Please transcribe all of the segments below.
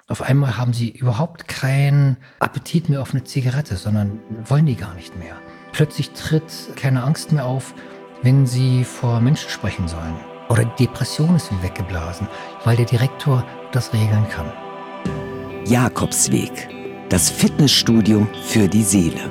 Auf einmal haben sie überhaupt keinen Appetit mehr auf eine Zigarette, sondern wollen die gar nicht mehr. Plötzlich tritt keine Angst mehr auf, wenn sie vor Menschen sprechen sollen. Oder die Depression ist wie weggeblasen, weil der Direktor das regeln kann. Jakobsweg, das Fitnessstudio für die Seele.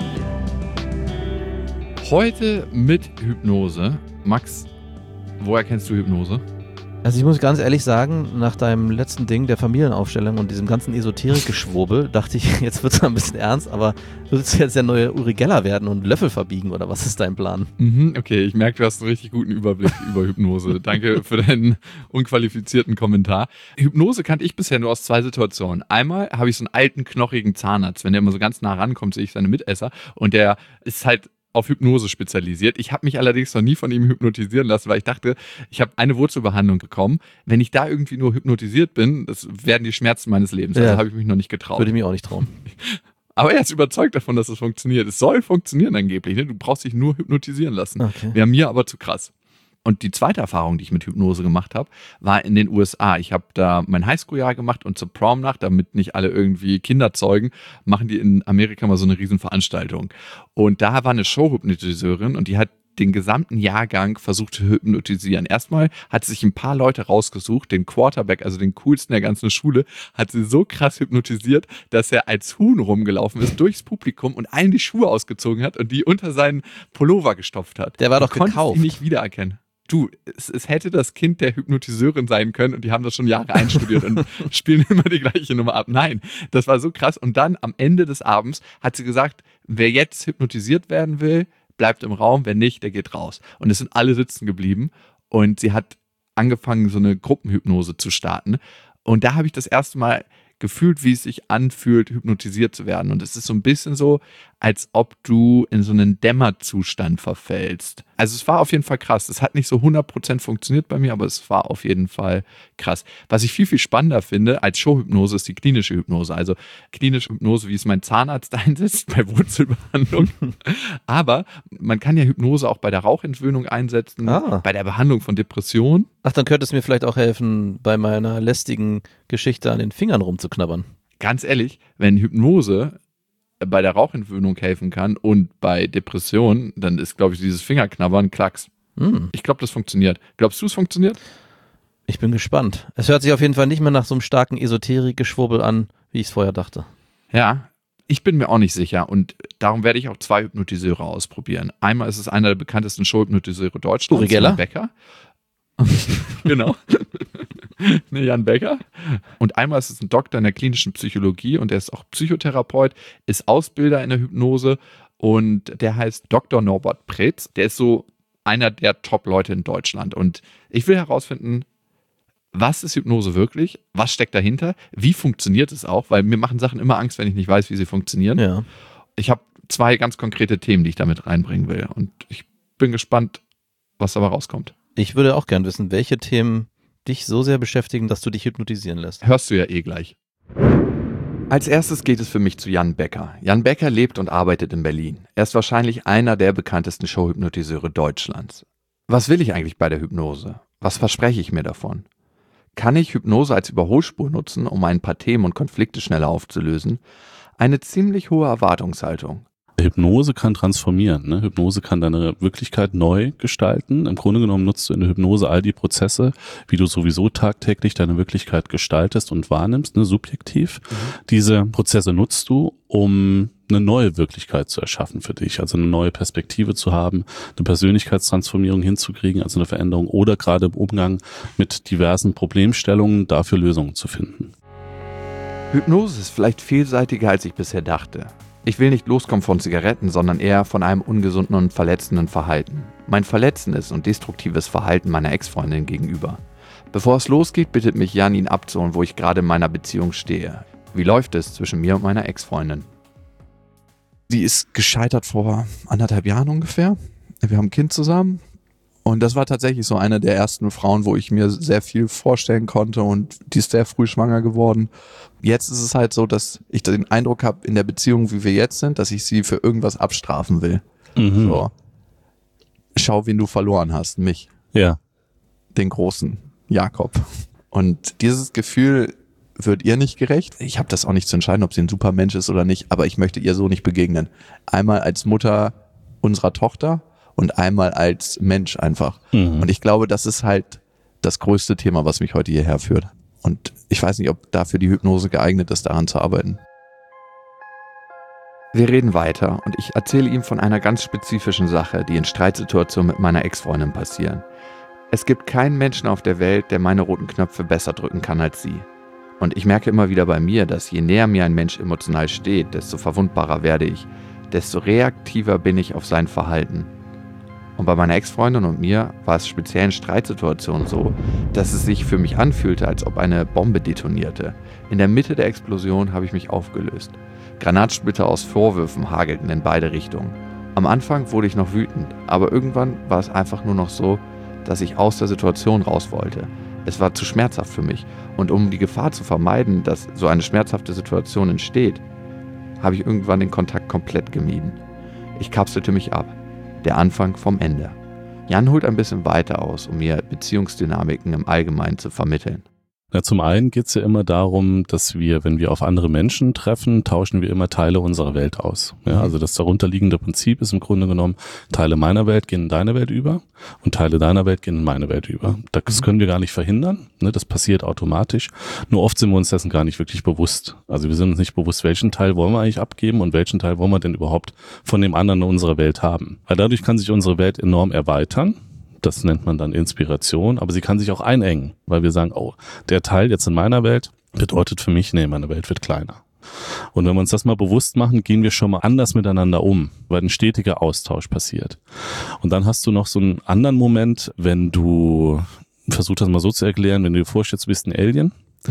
Heute mit Hypnose. Max, woher kennst du Hypnose? Also ich muss ganz ehrlich sagen, nach deinem letzten Ding der Familienaufstellung und diesem ganzen Esoterik-Geschwurbel, dachte ich, jetzt wird es ein bisschen ernst, aber willst du jetzt der neue Uri Geller werden und Löffel verbiegen oder was ist dein Plan? Okay, ich merke, du hast einen richtig guten Überblick über Hypnose. Danke für deinen unqualifizierten Kommentar. Hypnose kannte ich bisher nur aus 2 Situationen. Einmal habe ich so einen alten, knochigen Zahnarzt, wenn der immer so ganz nah rankommt, sehe ich seine Mitesser und der ist halt auf Hypnose spezialisiert. Ich habe mich allerdings noch nie von ihm hypnotisieren lassen, weil ich dachte, ich habe eine Wurzelbehandlung bekommen. Wenn ich da irgendwie nur hypnotisiert bin, das werden die Schmerzen meines Lebens. Also habe ich mich noch nicht getraut. Würde ich mich auch nicht trauen. Aber er ist überzeugt davon, dass es funktioniert. Es soll funktionieren angeblich. Ne? Du brauchst dich nur hypnotisieren lassen. Okay. Wäre mir aber zu krass. Und die zweite Erfahrung, die ich mit Hypnose gemacht habe, war in den USA. Ich habe da mein Highschool-Jahr gemacht und zur Prom-Nacht, damit nicht alle irgendwie Kinder zeugen, machen die in Amerika mal so eine Riesenveranstaltung. Und da war eine Showhypnotiseurin und die hat den gesamten Jahrgang versucht zu hypnotisieren. Erstmal hat sie sich ein paar Leute rausgesucht, den Quarterback, also den coolsten der ganzen Schule, hat sie so krass hypnotisiert, dass er als Huhn rumgelaufen ist durchs Publikum und allen die Schuhe ausgezogen hat und die unter seinen Pullover gestopft hat. Der war doch gekauft. gekauft. Ihn nicht wiedererkennen. Du, es hätte das Kind der Hypnotiseurin sein können und die haben das schon Jahre einstudiert und spielen immer die gleiche Nummer ab. Nein, das war so krass. Und dann am Ende des Abends hat sie gesagt, wer jetzt hypnotisiert werden will, bleibt im Raum, wer nicht, der geht raus. Und es sind alle sitzen geblieben und sie hat angefangen, so eine Gruppenhypnose zu starten. Und da habe ich das erste Mal gefühlt, wie es sich anfühlt, hypnotisiert zu werden. Und es ist so ein bisschen so, als ob du in so einen Dämmerzustand verfällst. Also es war auf jeden Fall krass. Es hat nicht so 100% funktioniert bei mir, aber es war auf jeden Fall krass. Was ich viel, viel spannender finde als Showhypnose ist die klinische Hypnose. Also klinische Hypnose, wie es mein Zahnarzt einsetzt bei Wurzelbehandlung. Aber man kann ja Hypnose auch bei der Rauchentwöhnung einsetzen, bei der Behandlung von Depressionen. Ach, dann könnte es mir vielleicht auch helfen, bei meiner lästigen Geschichte an den Fingern rumzuknabbern. Ganz ehrlich, wenn Hypnose bei der Rauchentwöhnung helfen kann und bei Depressionen, dann ist, glaube ich, dieses Fingerknabbern Klacks. Ich glaube, das funktioniert. Glaubst du, es funktioniert? Ich bin gespannt. Es hört sich auf jeden Fall nicht mehr nach so einem starken Esoterik-Geschwurbel an, wie ich es vorher dachte. Ja, ich bin mir auch nicht sicher und darum werde ich auch 2 Hypnotiseure ausprobieren. Einmal ist es einer der bekanntesten Showhypnotiseure Deutschlands, Uri Geller? Jan Becker. Genau. Jan Becker. Und einmal ist es ein Doktor in der klinischen Psychologie und der ist auch Psychotherapeut, ist Ausbilder in der Hypnose und der heißt Dr. Norbert Pretz. Der ist so einer der Top-Leute in Deutschland und ich will herausfinden, was ist Hypnose wirklich? Was steckt dahinter? Wie funktioniert es auch? Weil mir machen Sachen immer Angst, wenn ich nicht weiß, wie sie funktionieren. Ja. Ich habe 2 ganz konkrete Themen, die ich damit reinbringen will und ich bin gespannt, was dabei rauskommt. Ich würde auch gern wissen, welche Themen dich so sehr beschäftigen, dass du dich hypnotisieren lässt. Hörst du ja eh gleich. Als erstes geht es für mich zu Jan Becker. Jan Becker lebt und arbeitet in Berlin. Er ist wahrscheinlich einer der bekanntesten Showhypnotiseure Deutschlands. Was will ich eigentlich bei der Hypnose? Was verspreche ich mir davon? Kann ich Hypnose als Überholspur nutzen, um ein paar Themen und Konflikte schneller aufzulösen? Eine ziemlich hohe Erwartungshaltung. Hypnose kann transformieren. Ne? Hypnose kann deine Wirklichkeit neu gestalten. Im Grunde genommen nutzt du in der Hypnose all die Prozesse, wie du sowieso tagtäglich deine Wirklichkeit gestaltest und wahrnimmst, ne? Subjektiv. Diese Prozesse nutzt du, um eine neue Wirklichkeit zu erschaffen für dich, also eine neue Perspektive zu haben, eine Persönlichkeitstransformierung hinzukriegen, also eine Veränderung oder gerade im Umgang mit diversen Problemstellungen dafür Lösungen zu finden. Hypnose ist vielleicht vielseitiger, als ich bisher dachte. Ich will nicht loskommen von Zigaretten, sondern eher von einem ungesunden und verletzenden Verhalten. Mein verletzendes und destruktives Verhalten meiner Ex-Freundin gegenüber. Bevor es losgeht, bittet mich Jan, ihn abzuholen, wo ich gerade in meiner Beziehung stehe. Wie läuft es zwischen mir und meiner Ex-Freundin? Sie ist gescheitert vor 1,5 Jahren ungefähr. Wir haben ein Kind zusammen. Und das war tatsächlich so eine der ersten Frauen, wo ich mir sehr viel vorstellen konnte und die ist sehr früh schwanger geworden. Jetzt ist es halt so, dass ich den Eindruck habe, in der Beziehung, wie wir jetzt sind, dass ich sie für irgendwas abstrafen will. So. Schau, wen du verloren hast, mich. Ja. Den großen Jakob. Und dieses Gefühl wird ihr nicht gerecht. Ich habe das auch nicht zu entscheiden, ob sie ein super Mensch ist oder nicht, aber ich möchte ihr so nicht begegnen. Einmal als Mutter unserer Tochter und einmal als Mensch einfach. Und ich glaube, das ist halt das größte Thema, was mich heute hierher führt. Und ich weiß nicht, ob dafür die Hypnose geeignet ist, daran zu arbeiten. Wir reden weiter und ich erzähle ihm von einer ganz spezifischen Sache, die in Streitsituationen mit meiner Ex-Freundin passieren. Es gibt keinen Menschen auf der Welt, der meine roten Knöpfe besser drücken kann als sie. Und ich merke immer wieder bei mir, dass je näher mir ein Mensch emotional steht, desto verwundbarer werde ich, desto reaktiver bin ich auf sein Verhalten. Und bei meiner Ex-Freundin und mir war es speziell in Streitsituationen so, dass es sich für mich anfühlte, als ob eine Bombe detonierte. In der Mitte der Explosion habe ich mich aufgelöst. Granatsplitter aus Vorwürfen hagelten in beide Richtungen. Am Anfang wurde ich noch wütend, aber irgendwann war es einfach nur noch so, dass ich aus der Situation raus wollte. Es war zu schmerzhaft für mich und um die Gefahr zu vermeiden, dass so eine schmerzhafte Situation entsteht, habe ich irgendwann den Kontakt komplett gemieden. Ich kapselte mich ab. Der Anfang vom Ende. Jan holt ein bisschen weiter aus, um mir Beziehungsdynamiken im Allgemeinen zu vermitteln. Ja, zum einen geht es ja immer darum, dass wir, wenn wir auf andere Menschen treffen, tauschen wir immer Teile unserer Welt aus. Ja, also das darunterliegende Prinzip ist im Grunde genommen, Teile meiner Welt gehen in deine Welt über und Teile deiner Welt gehen in meine Welt über. Das können wir gar nicht verhindern, ne? Das passiert automatisch. Nur oft sind wir uns dessen gar nicht wirklich bewusst. Also wir sind uns nicht bewusst, welchen Teil wollen wir eigentlich abgeben und welchen Teil wollen wir denn überhaupt von dem anderen in unserer Welt haben. Weil dadurch kann sich unsere Welt enorm erweitern. Das nennt man dann Inspiration, aber sie kann sich auch einengen, weil wir sagen, oh, der Teil jetzt in meiner Welt bedeutet für mich, nee, meine Welt wird kleiner. Und wenn wir uns das mal bewusst machen, gehen wir schon mal anders miteinander um, weil ein stetiger Austausch passiert. Und dann hast du noch so einen anderen Moment, wenn du, versuch das mal so zu erklären, wenn du dir vorstellst, du bist ein Alien.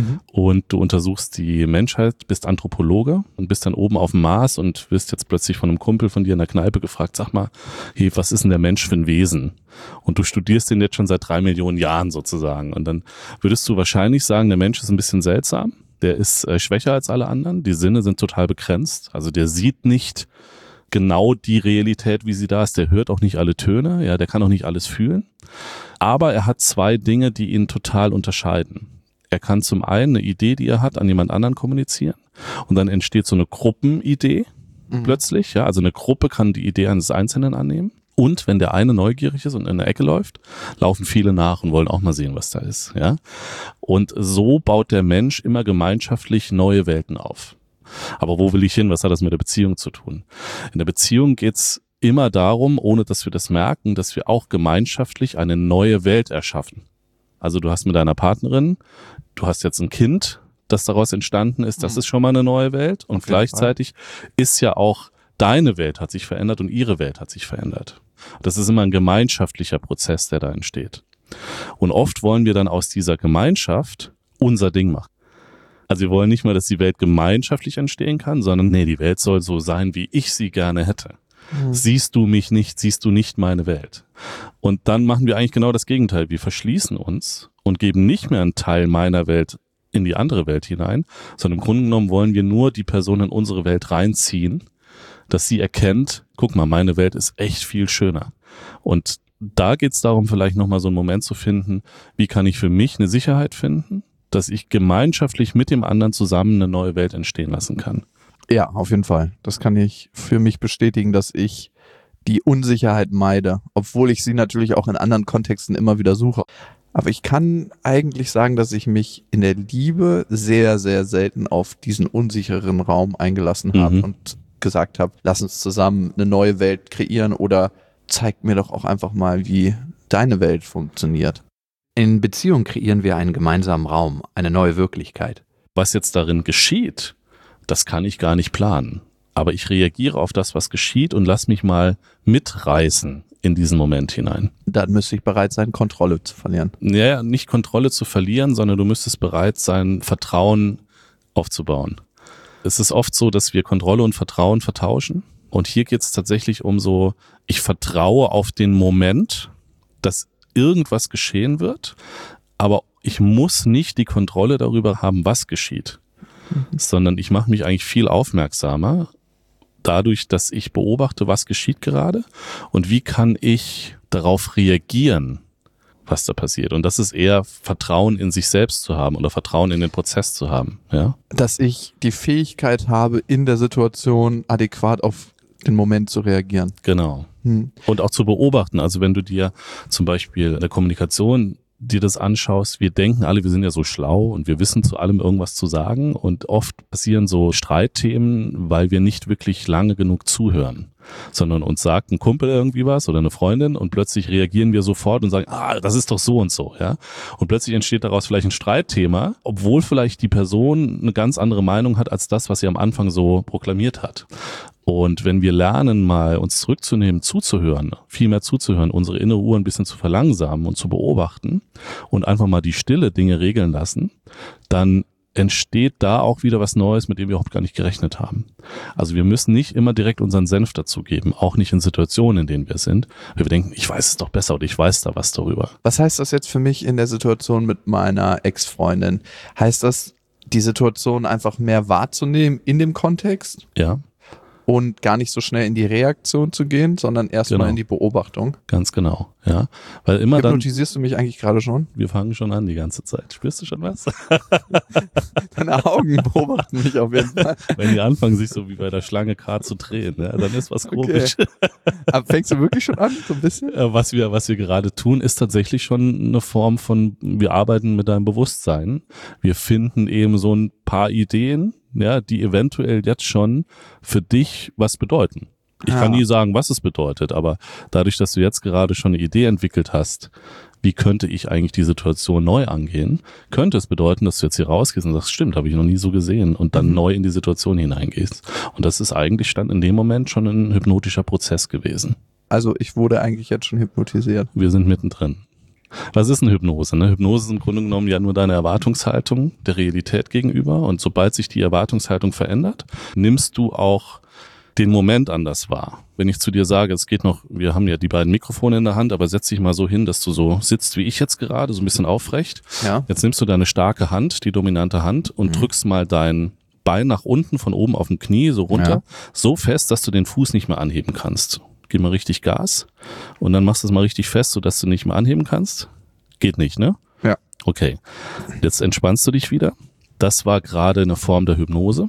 Und du untersuchst die Menschheit, bist Anthropologe und bist dann oben auf dem Mars und wirst jetzt plötzlich von einem Kumpel von dir in der Kneipe gefragt, sag mal, hey, was ist denn der Mensch für ein Wesen? Und du studierst den jetzt schon seit 3 Millionen Jahren sozusagen. Und dann würdest du wahrscheinlich sagen, der Mensch ist ein bisschen seltsam, der ist schwächer als alle anderen, die Sinne sind total begrenzt, also der sieht nicht genau die Realität, wie sie da ist, der hört auch nicht alle Töne, ja, der kann auch nicht alles fühlen, aber er hat 2 Dinge, die ihn total unterscheiden. Er kann zum einen eine Idee, die er hat, an jemand anderen kommunizieren und dann entsteht so eine Gruppenidee plötzlich. Ja, also eine Gruppe kann die Idee eines Einzelnen annehmen und wenn der eine neugierig ist und in der Ecke läuft, laufen viele nach und wollen auch mal sehen, was da ist. Ja, und so baut der Mensch immer gemeinschaftlich neue Welten auf. Aber wo will ich hin? Was hat das mit der Beziehung zu tun? In der Beziehung geht's immer darum, ohne dass wir das merken, dass wir auch gemeinschaftlich eine neue Welt erschaffen. Also du hast mit deiner Partnerin, du hast jetzt ein Kind, das daraus entstanden ist, das ist schon mal eine neue Welt und gleichzeitig ist ja auch deine Welt hat sich verändert und ihre Welt hat sich verändert. Das ist immer ein gemeinschaftlicher Prozess, der da entsteht. Und oft wollen wir dann aus dieser Gemeinschaft unser Ding machen. Also wir wollen nicht mal, dass die Welt gemeinschaftlich entstehen kann, sondern nee, die Welt soll so sein, wie ich sie gerne hätte. Siehst du mich nicht, siehst du nicht meine Welt. Und dann machen wir eigentlich genau das Gegenteil. Wir verschließen uns und geben nicht mehr einen Teil meiner Welt in die andere Welt hinein, sondern im Grunde genommen wollen wir nur die Person in unsere Welt reinziehen, dass sie erkennt, guck mal, meine Welt ist echt viel schöner. Und da geht es darum, vielleicht nochmal so einen Moment zu finden, wie kann ich für mich eine Sicherheit finden, dass ich gemeinschaftlich mit dem anderen zusammen eine neue Welt entstehen lassen kann. Ja, auf jeden Fall. Das kann ich für mich bestätigen, dass ich die Unsicherheit meide, obwohl ich sie natürlich auch in anderen Kontexten immer wieder suche. Aber ich kann eigentlich sagen, dass ich mich in der Liebe sehr, sehr selten auf diesen unsicheren Raum eingelassen habe und gesagt habe, lass uns zusammen eine neue Welt kreieren oder zeig mir doch auch einfach mal, wie deine Welt funktioniert. In Beziehung kreieren wir einen gemeinsamen Raum, eine neue Wirklichkeit. Was jetzt darin geschieht, das kann ich gar nicht planen. Aber ich reagiere auf das, was geschieht und lass mich mal mitreißen in diesen Moment hinein. Dann müsste ich bereit sein, Kontrolle zu verlieren. Ja, nicht Kontrolle zu verlieren, sondern du müsstest bereit sein, Vertrauen aufzubauen. Es ist oft so, dass wir Kontrolle und Vertrauen vertauschen. Und hier geht es tatsächlich um so, ich vertraue auf den Moment, dass irgendwas geschehen wird, aber ich muss nicht die Kontrolle darüber haben, was geschieht. Sondern ich mache mich eigentlich viel aufmerksamer dadurch, dass ich beobachte, was geschieht gerade und wie kann ich darauf reagieren, was da passiert. Und das ist eher Vertrauen in sich selbst zu haben oder Vertrauen in den Prozess zu haben. Ja? Dass ich die Fähigkeit habe, in der Situation adäquat auf den Moment zu reagieren. Genau. Und auch zu beobachten. Also wenn du dir zum Beispiel in der Kommunikation dir das anschaust, wir denken alle, wir sind ja so schlau und wir wissen zu allem irgendwas zu sagen und oft passieren so Streitthemen, weil wir nicht wirklich lange genug zuhören, sondern uns sagt ein Kumpel irgendwie was oder eine Freundin und plötzlich reagieren wir sofort und sagen, das ist doch so und so, ja. Und plötzlich entsteht daraus vielleicht ein Streitthema, obwohl vielleicht die Person eine ganz andere Meinung hat als das, was sie am Anfang so proklamiert hat. Und wenn wir lernen, mal uns zurückzunehmen, zuzuhören, viel mehr zuzuhören, unsere innere Uhr ein bisschen zu verlangsamen und zu beobachten und einfach mal die Stille Dinge regeln lassen, dann entsteht da auch wieder was Neues, mit dem wir überhaupt gar nicht gerechnet haben. Also wir müssen nicht immer direkt unseren Senf dazugeben, auch nicht in Situationen, in denen wir sind, weil wir denken, ich weiß es doch besser oder ich weiß da was darüber. Was heißt das jetzt für mich in der Situation mit meiner Ex-Freundin? Heißt das, die Situation einfach mehr wahrzunehmen in dem Kontext? Ja. Und gar nicht so schnell in die Reaktion zu gehen, sondern erstmal in die Beobachtung. Ganz genau, ja. Weil immer Hypnotisierst du mich eigentlich gerade schon? Wir fangen schon an die ganze Zeit. Spürst du schon was? Deine Augen beobachten mich auf jeden Fall. Wenn die anfangen, sich so wie bei der Schlange gerade zu drehen, ja, dann ist was komisch. Okay. Aber fängst du wirklich schon an, so ein bisschen? Was wir gerade tun, ist tatsächlich schon eine Form von, wir arbeiten mit deinem Bewusstsein. Wir finden eben so ein paar Ideen, ja, die eventuell jetzt schon für dich was bedeuten. Ich kann nie sagen, was es bedeutet, aber dadurch, dass du jetzt gerade schon eine Idee entwickelt hast, wie könnte ich eigentlich die Situation neu angehen, könnte es bedeuten, dass du jetzt hier rausgehst und sagst, stimmt, habe ich noch nie so gesehen und dann neu in die Situation hineingehst. Und das ist eigentlich stand in dem Moment schon ein hypnotischer Prozess gewesen. Also ich wurde eigentlich jetzt schon hypnotisiert. Wir sind mittendrin. Was ist eine Hypnose? Ne? Hypnose ist im Grunde genommen ja nur deine Erwartungshaltung der Realität gegenüber und sobald sich die Erwartungshaltung verändert, nimmst du auch den Moment anders wahr. Wenn ich zu dir sage, es geht noch, wir haben ja die beiden Mikrofone in der Hand, aber setz dich mal so hin, dass du so sitzt wie ich jetzt gerade, so ein bisschen aufrecht. Ja. Jetzt nimmst du deine starke Hand, die dominante Hand und drückst mal dein Bein nach unten, von oben auf dem Knie, so runter, so fest, dass du den Fuß nicht mehr anheben kannst. Gib mal richtig Gas und dann machst du es mal richtig fest, sodass du nicht mehr anheben kannst. Geht nicht, ne? Ja. Okay. Jetzt entspannst du dich wieder. Das war gerade eine Form der Hypnose,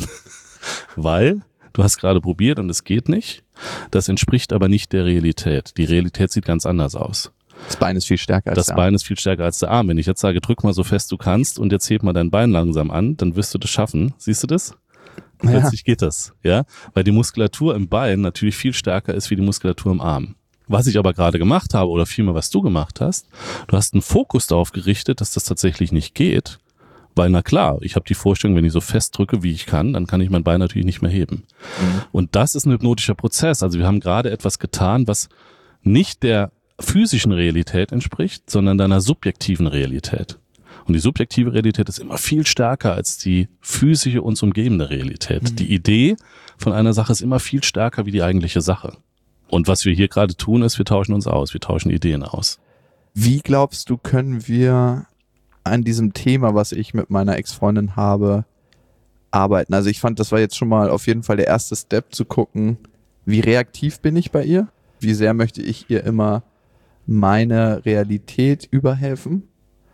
weil du hast gerade probiert und es geht nicht. Das entspricht aber nicht der Realität. Die Realität sieht ganz anders aus. Das Bein ist viel stärker als der Arm. Das Bein ist viel stärker als der Arm. Wenn ich jetzt sage, drück mal so fest du kannst und jetzt heb mal dein Bein langsam an, dann wirst du das schaffen. Siehst du das? Plötzlich geht das, ja, weil die Muskulatur im Bein natürlich viel stärker ist wie die Muskulatur im Arm. Was ich aber gerade gemacht habe oder vielmehr was du gemacht hast, du hast einen Fokus darauf gerichtet, dass das tatsächlich nicht geht, weil na klar, ich habe die Vorstellung, wenn ich so fest drücke, wie ich kann, dann kann ich mein Bein natürlich nicht mehr heben. Und das ist ein hypnotischer Prozess. Also wir haben gerade etwas getan, was nicht der physischen Realität entspricht, sondern deiner subjektiven Realität. Und die subjektive Realität ist immer viel stärker als die physische uns umgebende Realität. Die Idee von einer Sache ist immer viel stärker wie die eigentliche Sache. Und was wir hier gerade tun, ist, wir tauschen uns aus, wir tauschen Ideen aus. Wie glaubst du, können wir an diesem Thema, was ich mit meiner Ex-Freundin habe, arbeiten? Also ich fand, das war jetzt schon mal auf jeden Fall der erste Step, zu gucken, wie reaktiv bin ich bei ihr? Wie sehr möchte ich ihr immer meine Realität überhelfen?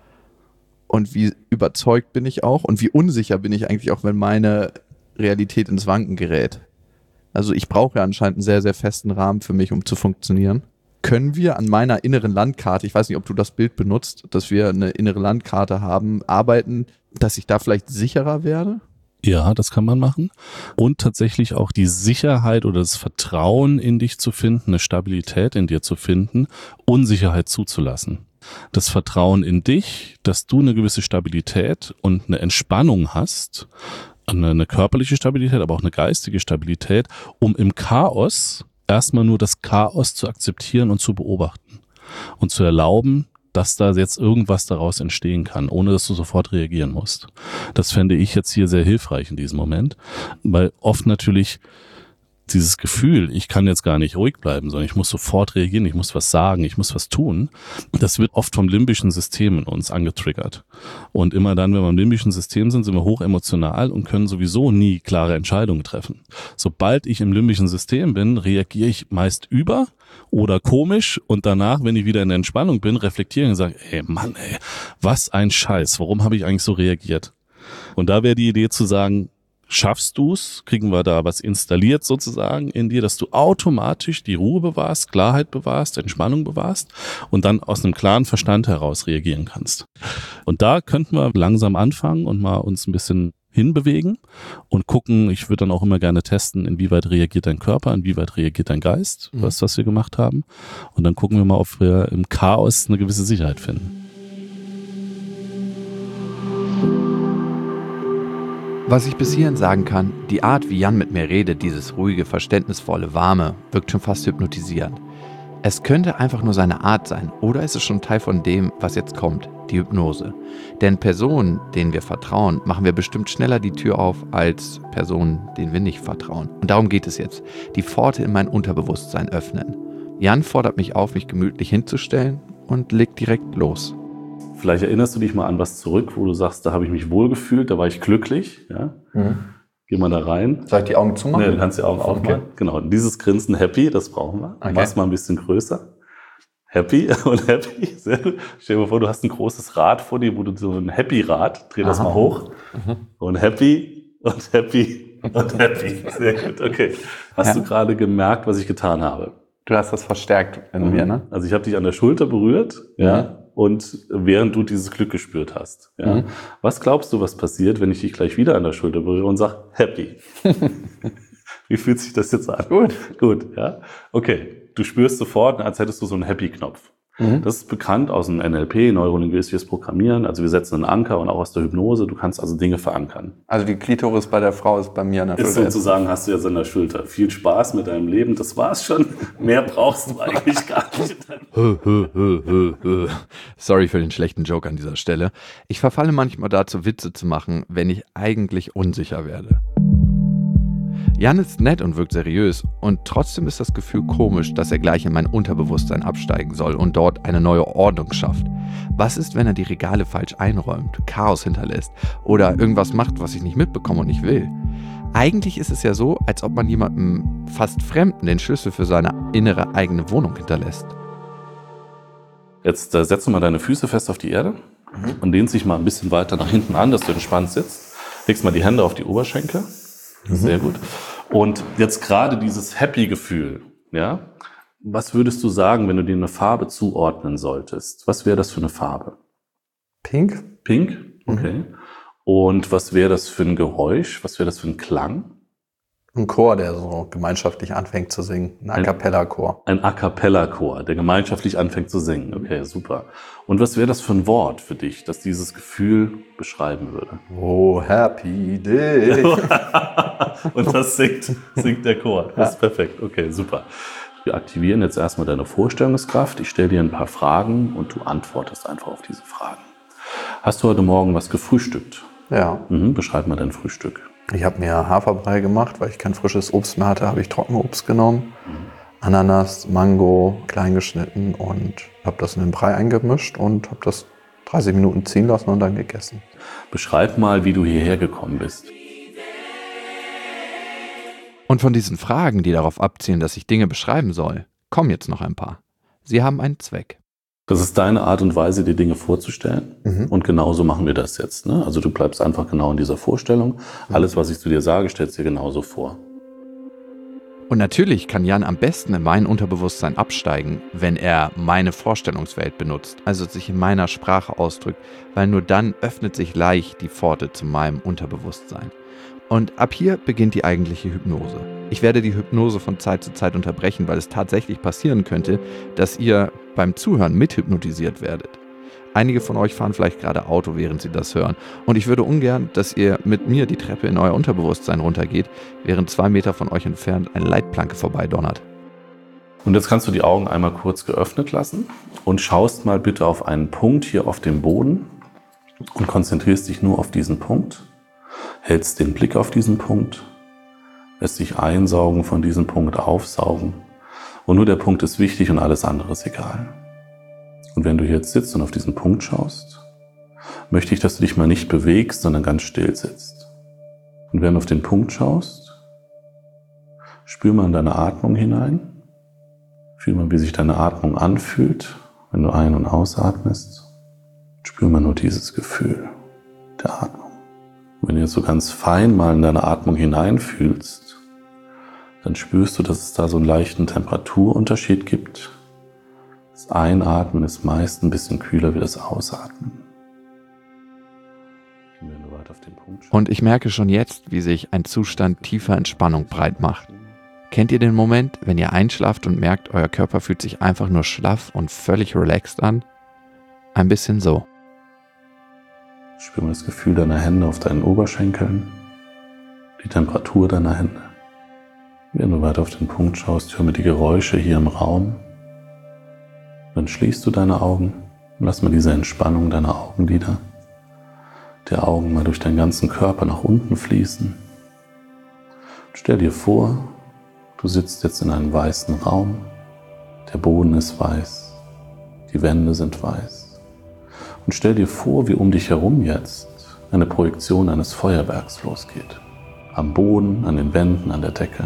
Und wie überzeugt bin ich auch? Und wie unsicher bin ich eigentlich auch, wenn meine Realität ins Wanken gerät? Also ich brauche ja anscheinend einen sehr, sehr festen Rahmen für mich, um zu funktionieren. Können wir an meiner inneren Landkarte, ich weiß nicht, ob du das Bild benutzt, dass wir eine innere Landkarte haben, arbeiten, dass ich da vielleicht sicherer werde? Ja, das kann man machen. Und tatsächlich auch die Sicherheit oder das Vertrauen in dich zu finden, eine Stabilität in dir zu finden, Unsicherheit zuzulassen. Das Vertrauen in dich, dass du eine gewisse Stabilität und eine Entspannung hast, eine körperliche Stabilität, aber auch eine geistige Stabilität, um im Chaos erstmal nur das Chaos zu akzeptieren und zu beobachten und zu erlauben, dass da jetzt irgendwas daraus entstehen kann, ohne dass du sofort reagieren musst. Das fände ich jetzt hier sehr hilfreich in diesem Moment, weil oft natürlich dieses Gefühl, ich kann jetzt gar nicht ruhig bleiben, sondern ich muss sofort reagieren, ich muss was sagen, ich muss was tun, das wird oft vom limbischen System in uns angetriggert. Und immer dann, wenn wir im limbischen System sind, sind wir hochemotional und können sowieso nie klare Entscheidungen treffen. Sobald ich im limbischen System bin, reagiere ich meist über oder komisch und danach, wenn ich wieder in der Entspannung bin, reflektiere und sage, ey Mann, ey, was ein Scheiß, warum habe ich eigentlich so reagiert? Und da wäre die Idee zu sagen, schaffst du's, kriegen wir da was installiert sozusagen in dir, dass du automatisch die Ruhe bewahrst, Klarheit bewahrst, Entspannung bewahrst und dann aus einem klaren Verstand heraus reagieren kannst. Und da könnten wir langsam anfangen und mal uns ein bisschen hinbewegen und gucken, ich würde dann auch immer gerne testen, inwieweit reagiert dein Körper, inwieweit reagiert dein Geist, was wir gemacht haben. Und dann gucken wir mal, ob wir im Chaos eine gewisse Sicherheit finden. Was ich bis hierhin sagen kann, die Art, wie Jan mit mir redet, dieses ruhige, verständnisvolle, warme, wirkt schon fast hypnotisierend. Es könnte einfach nur seine Art sein, oder ist es schon Teil von dem, was jetzt kommt, die Hypnose. Denn Personen, denen wir vertrauen, machen wir bestimmt schneller die Tür auf, als Personen, denen wir nicht vertrauen. Und darum geht es jetzt. Die Pforte in mein Unterbewusstsein öffnen. Jan fordert mich auf, mich gemütlich hinzustellen und legt direkt los. Vielleicht erinnerst du dich mal an was zurück, wo du sagst, da habe ich mich wohlgefühlt, da war ich glücklich. Ja? Geh mal da rein. Soll ich die Augen zumachen? Nee, du kannst die Augen aufmachen. Genau, dieses Grinsen Happy, das brauchen wir. Okay. Mach's mal ein bisschen größer. Happy und Happy, sehr gut. Stell dir mal vor, du hast ein großes Rad vor dir, wo du so ein Happy-Rad, dreh das mal hoch. Und Happy und Happy und Happy. Sehr gut, okay. Hast du gerade gemerkt, was ich getan habe? Du hast das verstärkt in mir, ne? Also ich habe dich an der Schulter berührt, ja. Und während du dieses Glück gespürt hast. Ja. Was glaubst du, was passiert, wenn ich dich gleich wieder an der Schulter berühre und sage, happy? Wie fühlt sich das jetzt an? Gut, ja. Okay, du spürst sofort, als hättest du so einen Happy-Knopf. Das ist bekannt aus dem NLP, neurolinguistisches Programmieren. Also wir setzen einen Anker und auch aus der Hypnose. Du kannst also Dinge verankern. Also die Klitoris bei der Frau ist bei mir an der Schulter. Ist sozusagen, hast du jetzt an der Schulter. Viel Spaß mit deinem Leben, das war's schon. Mehr brauchst du eigentlich gar nicht. Sorry für den schlechten Joke an dieser Stelle. Ich verfalle manchmal dazu, Witze zu machen, wenn ich eigentlich unsicher werde. Jan ist nett und wirkt seriös und trotzdem ist das Gefühl komisch, dass er gleich in mein Unterbewusstsein absteigen soll und dort eine neue Ordnung schafft. Was ist, wenn er die Regale falsch einräumt, Chaos hinterlässt oder irgendwas macht, was ich nicht mitbekomme und nicht will? Eigentlich ist es ja so, als ob man jemandem fast Fremden den Schlüssel für seine innere eigene Wohnung hinterlässt. Jetzt setzt du mal deine Füße fest auf die Erde und lehnst dich mal ein bisschen weiter nach hinten an, dass du entspannt sitzt. Legst mal die Hände auf die Oberschenkel. Sehr gut. Und jetzt gerade dieses Happy-Gefühl, ja, was würdest du sagen, wenn du dir eine Farbe zuordnen solltest? Was wäre das für eine Farbe? Pink. Pink? Okay. Und was wäre das für ein Geräusch? Was wäre das für ein Klang? Ein Chor, der so gemeinschaftlich anfängt zu singen. Ein A-Cappella-Chor. Ein A-Cappella-Chor, der gemeinschaftlich anfängt zu singen. Okay, super. Und was wäre das für ein Wort für dich, das dieses Gefühl beschreiben würde? Oh, happy day. Und das singt der Chor. Das ist perfekt. Okay, super. Wir aktivieren jetzt erstmal deine Vorstellungskraft. Ich stelle dir ein paar Fragen und du antwortest einfach auf diese Fragen. Hast du heute Morgen was gefrühstückt? Ja. Beschreib mal dein Frühstück. Ich habe mir Haferbrei gemacht, weil ich kein frisches Obst mehr hatte, habe ich Trockenobst genommen. Ananas, Mango, klein geschnitten und habe das in den Brei eingemischt und habe das 30 Minuten ziehen lassen und dann gegessen. Beschreib mal, wie du hierher gekommen bist. Und von diesen Fragen, die darauf abzielen, dass ich Dinge beschreiben soll, kommen jetzt noch ein paar. Sie haben einen Zweck. Das ist deine Art und Weise, dir Dinge vorzustellen. Und genauso machen wir das jetzt. Ne? Also du bleibst einfach genau in dieser Vorstellung. Alles, was ich zu dir sage, stellst dir genauso vor. Und natürlich kann Jan am besten in mein Unterbewusstsein absteigen, wenn er meine Vorstellungswelt benutzt, also sich in meiner Sprache ausdrückt, weil nur dann öffnet sich leicht die Pforte zu meinem Unterbewusstsein. Und ab hier beginnt die eigentliche Hypnose. Ich werde die Hypnose von Zeit zu Zeit unterbrechen, weil es tatsächlich passieren könnte, dass ihr beim Zuhören mithypnotisiert werdet. Einige von euch fahren vielleicht gerade Auto, während sie das hören. Und ich würde ungern, dass ihr mit mir die Treppe in euer Unterbewusstsein runtergeht, während 2 Meter von euch entfernt eine Leitplanke vorbeidonnert. Und jetzt kannst du die Augen einmal kurz geöffnet lassen und schaust mal bitte auf einen Punkt hier auf dem Boden und konzentrierst dich nur auf diesen Punkt. Hältst den Blick auf diesen Punkt, lässt sich einsaugen, von diesem Punkt aufsaugen. Und nur der Punkt ist wichtig und alles andere ist egal. Und wenn du jetzt sitzt und auf diesen Punkt schaust, möchte ich, dass du dich mal nicht bewegst, sondern ganz still sitzt. Und wenn du auf den Punkt schaust, spür mal in deine Atmung hinein. Spür mal, wie sich deine Atmung anfühlt, wenn du ein- und ausatmest. Spür mal nur dieses Gefühl der Atmung. Und wenn du jetzt so ganz fein mal in deine Atmung hineinfühlst, dann spürst du, dass es da so einen leichten Temperaturunterschied gibt. Das Einatmen ist meist ein bisschen kühler wie das Ausatmen. Und wenn du weiter auf den Punkt schaust, Und ich merke schon jetzt, wie sich ein Zustand tiefer Entspannung breit macht. Kennt ihr den Moment, wenn ihr einschlaft und merkt, euer Körper fühlt sich einfach nur schlaff und völlig relaxed an? Ein bisschen so. spür mal das Gefühl deiner Hände auf deinen Oberschenkeln, die Temperatur deiner Hände. Wenn du weiter auf den Punkt schaust, hör mir die Geräusche hier im Raum. Dann schließt du deine Augen und lass mal diese Entspannung deiner Augenlider, der Augen mal durch deinen ganzen Körper nach unten fließen. Und stell dir vor, du sitzt jetzt in einem weißen Raum, der Boden ist weiß, die Wände sind weiß. Und stell dir vor, wie um dich herum jetzt eine Projektion eines Feuerwerks losgeht. Am Boden, an den Wänden, an der Decke.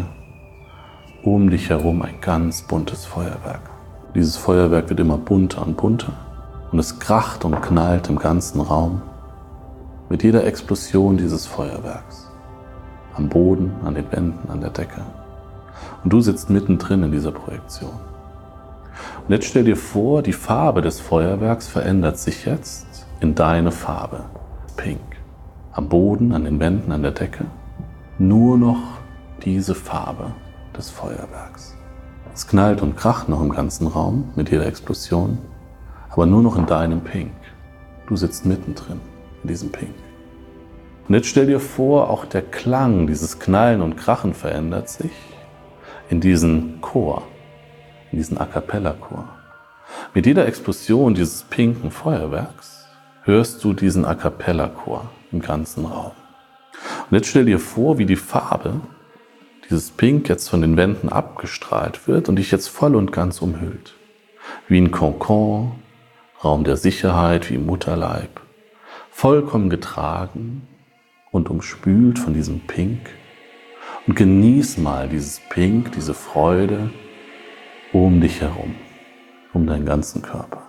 Um dich herum ein ganz buntes Feuerwerk. Dieses Feuerwerk wird immer bunter und bunter und es kracht und knallt im ganzen Raum mit jeder Explosion dieses Feuerwerks. Am Boden, an den Wänden, an der Decke. Und du sitzt mittendrin in dieser Projektion. Und jetzt stell dir vor, die Farbe des Feuerwerks verändert sich jetzt in deine Farbe. Pink. Am Boden, an den Wänden, an der Decke. Nur noch diese Farbe des Feuerwerks. Es knallt und kracht noch im ganzen Raum mit jeder Explosion, aber nur noch in deinem Pink. Du sitzt mittendrin in diesem Pink. Und jetzt stell dir vor, auch der Klang, dieses Knallen und Krachen verändert sich in diesen Chor, in diesen A-Cappella-Chor. Mit jeder Explosion dieses pinken Feuerwerks hörst du diesen A-Cappella-Chor im ganzen Raum. Und jetzt stell dir vor, wie die Farbe, dieses Pink, jetzt von den Wänden abgestrahlt wird und dich jetzt voll und ganz umhüllt. Wie ein Kokon, Raum der Sicherheit, wie im Mutterleib. Vollkommen getragen und umspült von diesem Pink. Und genieß mal dieses Pink, diese Freude um dich herum, um deinen ganzen Körper.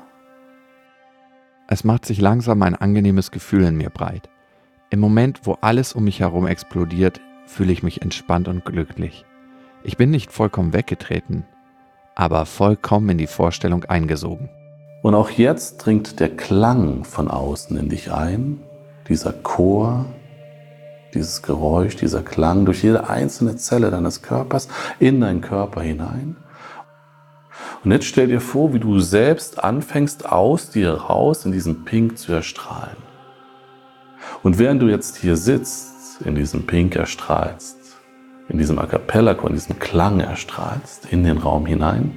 Es macht sich langsam ein angenehmes Gefühl in mir breit. Im Moment, wo alles um mich herum explodiert, fühle ich mich entspannt und glücklich. Ich bin nicht vollkommen weggetreten, aber vollkommen in die Vorstellung eingesogen. Und auch jetzt dringt der Klang von außen in dich ein, dieser Chor, dieses Geräusch, dieser Klang durch jede einzelne Zelle deines Körpers in deinen Körper hinein. Und jetzt stell dir vor, wie du selbst anfängst, aus dir raus in diesem Pink zu erstrahlen. Und während du jetzt hier sitzt, in diesem Pink erstrahlst, in diesem A-Cappella-Chor, in diesem Klang erstrahlst, in den Raum hinein,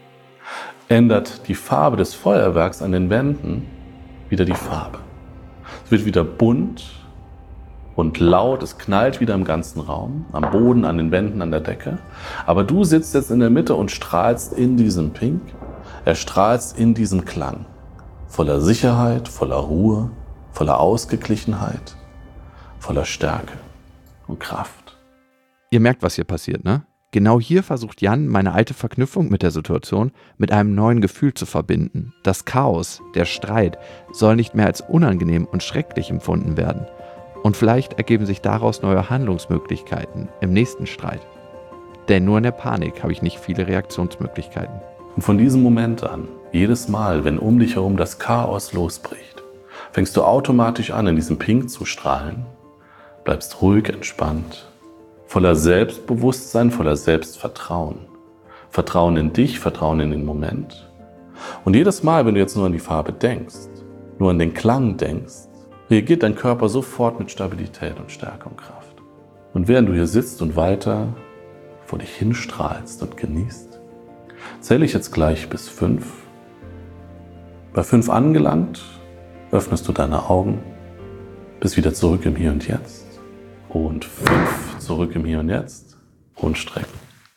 ändert die Farbe des Feuerwerks an den Wänden wieder die Farbe. Es wird wieder bunt und laut, es knallt wieder im ganzen Raum, am Boden, an den Wänden, an der Decke. Aber du sitzt jetzt in der Mitte und strahlst in diesem Pink, erstrahlst in diesem Klang, voller Sicherheit, voller Ruhe, voller Ausgeglichenheit, voller Stärke und Kraft. Ihr merkt, was hier passiert, ne? Genau hier versucht Jan, meine alte Verknüpfung mit der Situation mit einem neuen Gefühl zu verbinden. Das Chaos, der Streit, soll nicht mehr als unangenehm und schrecklich empfunden werden. Und vielleicht ergeben sich daraus neue Handlungsmöglichkeiten im nächsten Streit. Denn nur in der Panik habe ich nicht viele Reaktionsmöglichkeiten. Und von diesem Moment an, jedes Mal, wenn um dich herum das Chaos losbricht, fängst du automatisch an, in diesem Pink zu strahlen, bleibst ruhig, entspannt, voller Selbstbewusstsein, voller Selbstvertrauen. Vertrauen in dich, Vertrauen in den Moment. Und jedes Mal, wenn du jetzt nur an die Farbe denkst, nur an den Klang denkst, reagiert dein Körper sofort mit Stabilität und Stärke und Kraft. Und während du hier sitzt und weiter vor dich hinstrahlst und genießt, zähle ich jetzt gleich bis 5. Bei 5 angelangt, öffnest du deine Augen, bist wieder zurück im Hier und Jetzt. Und 5 zurück im Hier und Jetzt. und strecken.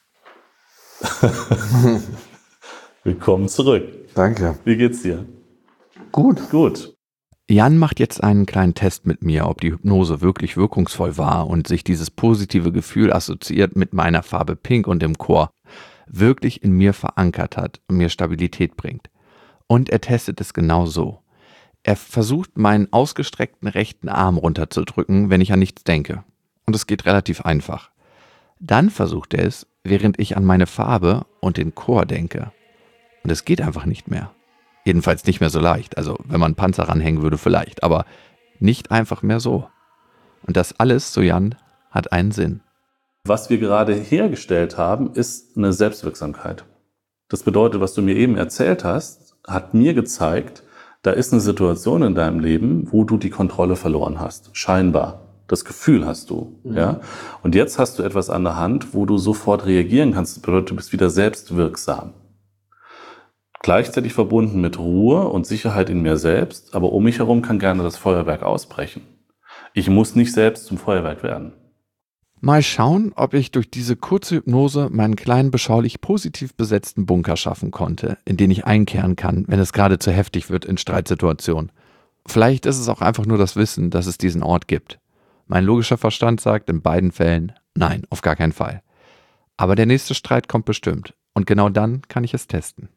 Willkommen zurück. Danke. Wie geht's dir? Gut. Gut. Jan macht jetzt einen kleinen Test mit mir, ob die Hypnose wirklich wirkungsvoll war und sich dieses positive Gefühl assoziiert mit meiner Farbe Pink und dem Chor wirklich in mir verankert hat und mir Stabilität bringt. Und er testet es genau so. Er versucht, meinen ausgestreckten rechten Arm runterzudrücken, wenn ich an nichts denke. Und es geht relativ einfach. Dann versucht er es, während ich an meine Farbe und den Chor denke. Und es geht einfach nicht mehr. Jedenfalls nicht mehr so leicht. Also wenn man einen Panzer ranhängen würde, vielleicht. Aber nicht einfach mehr so. Und das alles, so Jan, hat einen Sinn. Was wir gerade hergestellt haben, ist eine Selbstwirksamkeit. Das bedeutet, was du mir eben erzählt hast, hat mir gezeigt, da ist eine Situation in deinem Leben, wo du die Kontrolle verloren hast. Scheinbar. Das Gefühl hast du. Ja? Und jetzt hast du etwas an der Hand, wo du sofort reagieren kannst. Das bedeutet, du bist wieder selbstwirksam. Gleichzeitig verbunden mit Ruhe und Sicherheit in mir selbst, aber um mich herum kann gerne das Feuerwerk ausbrechen. Ich muss nicht selbst zum Feuerwerk werden. Mal schauen, ob ich durch diese kurze Hypnose meinen kleinen, beschaulich positiv besetzten Bunker schaffen konnte, in den ich einkehren kann, wenn es gerade zu heftig wird in Streitsituationen. Vielleicht ist es auch einfach nur das Wissen, dass es diesen Ort gibt. Mein logischer Verstand sagt in beiden Fällen, nein, auf gar keinen Fall. Aber der nächste Streit kommt bestimmt und genau dann kann ich es testen.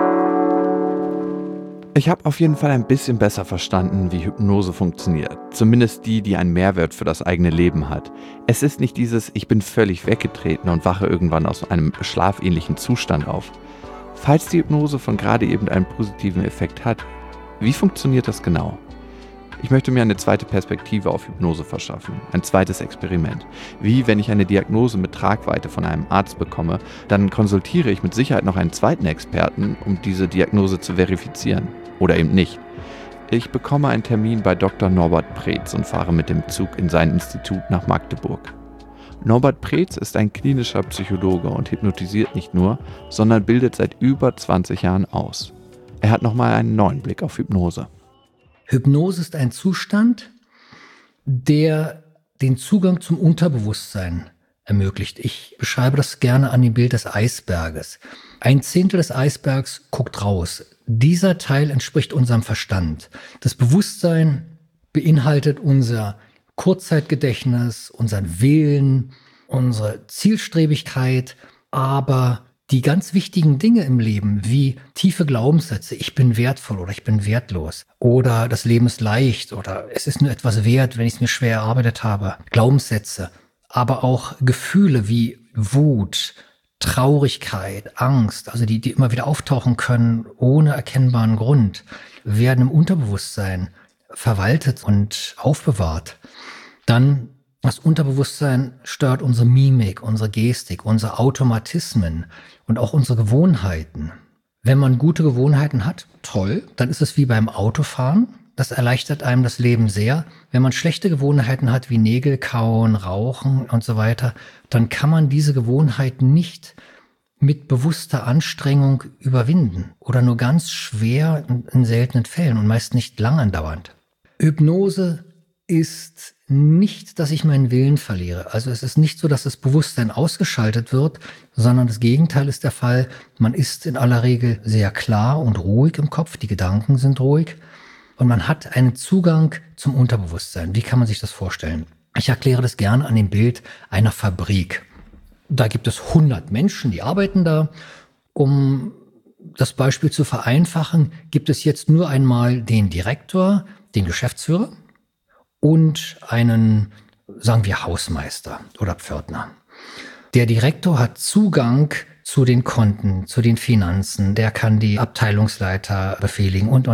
Ich habe auf jeden Fall ein bisschen besser verstanden, wie Hypnose funktioniert. Zumindest die einen Mehrwert für das eigene Leben hat. Es ist nicht dieses, ich bin völlig weggetreten und wache irgendwann aus einem schlafähnlichen Zustand auf. Falls die Hypnose von gerade eben einen positiven Effekt hat, wie funktioniert das genau? Ich möchte mir eine zweite Perspektive auf Hypnose verschaffen, ein zweites Experiment. Wie wenn ich eine Diagnose mit Tragweite von einem Arzt bekomme, dann konsultiere ich mit Sicherheit noch einen zweiten Experten, um diese Diagnose zu verifizieren. Oder eben nicht. Ich bekomme einen Termin bei Dr. Norbert Preetz und fahre mit dem Zug in sein Institut nach Magdeburg. Norbert Preetz ist ein klinischer Psychologe und hypnotisiert nicht nur, sondern bildet seit über 20 Jahren aus. Er hat nochmal einen neuen Blick auf Hypnose. Hypnose ist ein Zustand, der den Zugang zum Unterbewusstsein ermöglicht. Ich beschreibe das gerne an dem Bild des Eisberges. 1/10 des Eisbergs guckt raus. Dieser Teil entspricht unserem Verstand. Das Bewusstsein beinhaltet unser Kurzzeitgedächtnis, unseren Willen, unsere Zielstrebigkeit, aber die ganz wichtigen Dinge im Leben, wie tiefe Glaubenssätze, ich bin wertvoll oder ich bin wertlos oder das Leben ist leicht oder es ist nur etwas wert, wenn ich es mir schwer erarbeitet habe, Glaubenssätze, aber auch Gefühle wie Wut, Traurigkeit, Angst, also die immer wieder auftauchen können ohne erkennbaren Grund, werden im Unterbewusstsein verwaltet und aufbewahrt. Dann das Unterbewusstsein steuert unsere Mimik, unsere Gestik, unsere Automatismen und auch unsere Gewohnheiten. Wenn man gute Gewohnheiten hat, toll, dann ist es wie beim Autofahren. Das erleichtert einem das Leben sehr. Wenn man schlechte Gewohnheiten hat, wie Nägel kauen, Rauchen und so weiter, dann kann man diese Gewohnheiten nicht mit bewusster Anstrengung überwinden oder nur ganz schwer in seltenen Fällen und meist nicht lang andauernd. Hypnose ist nicht, dass ich meinen Willen verliere. Also es ist nicht so, dass das Bewusstsein ausgeschaltet wird, sondern das Gegenteil ist der Fall. Man ist in aller Regel sehr klar und ruhig im Kopf, die Gedanken sind ruhig und man hat einen Zugang zum Unterbewusstsein. Wie kann man sich das vorstellen? Ich erkläre das gerne an dem Bild einer Fabrik. Da gibt es 100 Menschen, die arbeiten da. Um das Beispiel zu vereinfachen, gibt es jetzt nur einmal den Direktor, den Geschäftsführer, und einen, sagen wir, Hausmeister oder Pförtner. Der Direktor hat Zugang zu den Konten, zu den Finanzen, der kann die Abteilungsleiter befehligen und.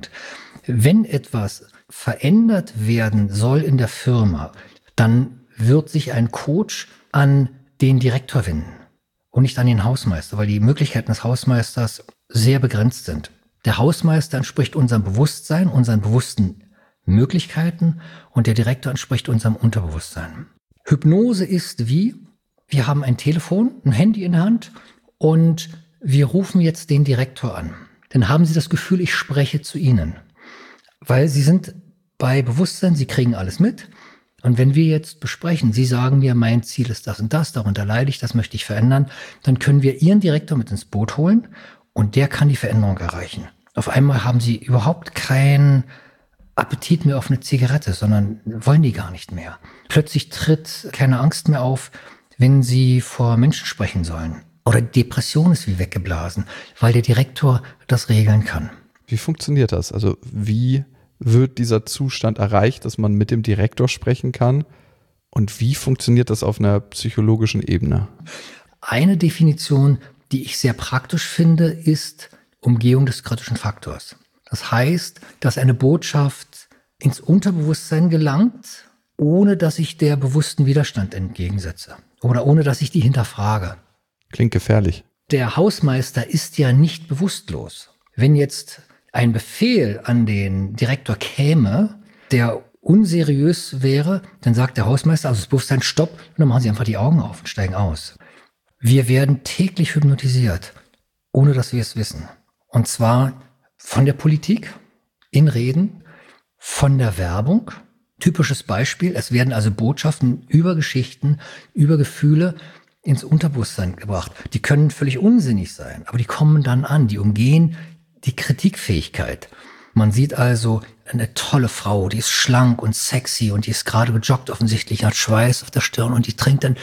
Wenn etwas verändert werden soll in der Firma, dann wird sich ein Coach an den Direktor wenden und nicht an den Hausmeister, weil die Möglichkeiten des Hausmeisters sehr begrenzt sind. Der Hausmeister entspricht unserem Bewusstsein, unseren bewussten Möglichkeiten und der Direktor entspricht unserem Unterbewusstsein. Hypnose ist wie, wir haben ein Telefon, ein Handy in der Hand und wir rufen jetzt den Direktor an. Dann haben Sie das Gefühl, ich spreche zu Ihnen. Weil Sie sind bei Bewusstsein, Sie kriegen alles mit Und wenn wir jetzt besprechen, Sie sagen mir, mein Ziel ist das und das, darunter leide ich, das möchte ich verändern, dann können wir Ihren Direktor mit ins Boot holen und der kann die Veränderung erreichen. Auf einmal haben Sie überhaupt keinen Appetit mehr auf eine Zigarette, sondern wollen die gar nicht mehr. Plötzlich tritt keine Angst mehr auf, wenn Sie vor Menschen sprechen sollen. Oder die Depression ist wie weggeblasen, weil der Direktor das regeln kann. Wie funktioniert das? Also wie wird dieser Zustand erreicht, dass man mit dem Direktor sprechen kann? Und wie funktioniert das auf einer psychologischen Ebene? Eine Definition, die ich sehr praktisch finde, ist Umgehung des kritischen Faktors. Das heißt, dass eine Botschaft ins Unterbewusstsein gelangt, ohne dass ich der bewussten Widerstand entgegensetze oder ohne dass ich die hinterfrage. Klingt gefährlich. Der Hausmeister ist ja nicht bewusstlos. Wenn jetzt ein Befehl an den Direktor käme, der unseriös wäre, dann sagt der Hausmeister, also das Bewusstsein, stopp, und dann machen Sie einfach die Augen auf und steigen aus. Wir werden täglich hypnotisiert, ohne dass wir es wissen. Und zwar von der Politik, in Reden, von der Werbung. Typisches Beispiel, es werden also Botschaften über Geschichten, über Gefühle ins Unterbewusstsein gebracht. Die können völlig unsinnig sein, aber die kommen dann an, die umgehen die Kritikfähigkeit. Man sieht also eine tolle Frau, die ist schlank und sexy und die ist gerade gejoggt offensichtlich, hat Schweiß auf der Stirn und die trinkt dann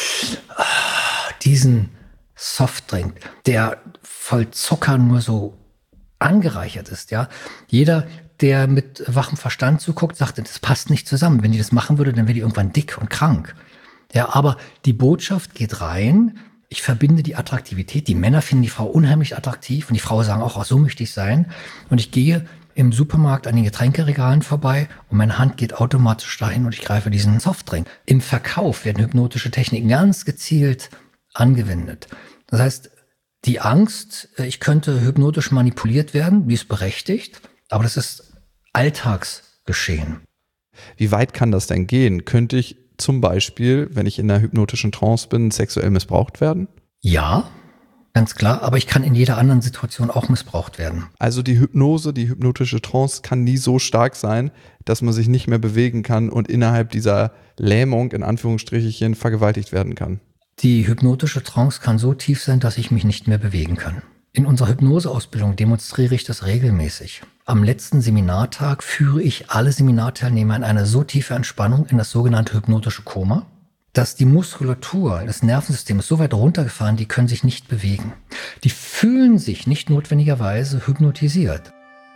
diesen Softdrink, der voll Zucker nur so angereichert ist. Ja, jeder, der mit wachem Verstand zuguckt, sagt, das passt nicht zusammen. Wenn die das machen würde, dann wäre die irgendwann dick und krank. Ja, aber die Botschaft geht rein. Ich verbinde die Attraktivität. Die Männer finden die Frau unheimlich attraktiv und die Frauen sagen auch, so möchte ich sein. Und ich gehe im Supermarkt an den Getränkeregalen vorbei und meine Hand geht automatisch dahin und ich greife diesen Softdrink. Im Verkauf werden hypnotische Techniken ganz gezielt angewendet. Das heißt, die Angst, ich könnte hypnotisch manipuliert werden, die ist berechtigt, aber das ist Alltagsgeschehen. Wie weit kann das denn gehen? Könnte ich zum Beispiel, wenn ich in einer hypnotischen Trance bin, sexuell missbraucht werden? Ja, ganz klar, aber ich kann in jeder anderen Situation auch missbraucht werden. Also die Hypnose, die hypnotische Trance kann nie so stark sein, dass man sich nicht mehr bewegen kann und innerhalb dieser Lähmung, in Anführungsstrichen, vergewaltigt werden kann. Die hypnotische Trance kann so tief sein, dass ich mich nicht mehr bewegen kann. In unserer Hypnoseausbildung demonstriere ich das regelmäßig. Am letzten Seminartag führe ich alle Seminarteilnehmer in eine so tiefe Entspannung, in das sogenannte hypnotische Koma, dass die Muskulatur des Nervensystems so weit runtergefahren, die können sich nicht bewegen. Die fühlen sich nicht notwendigerweise hypnotisiert.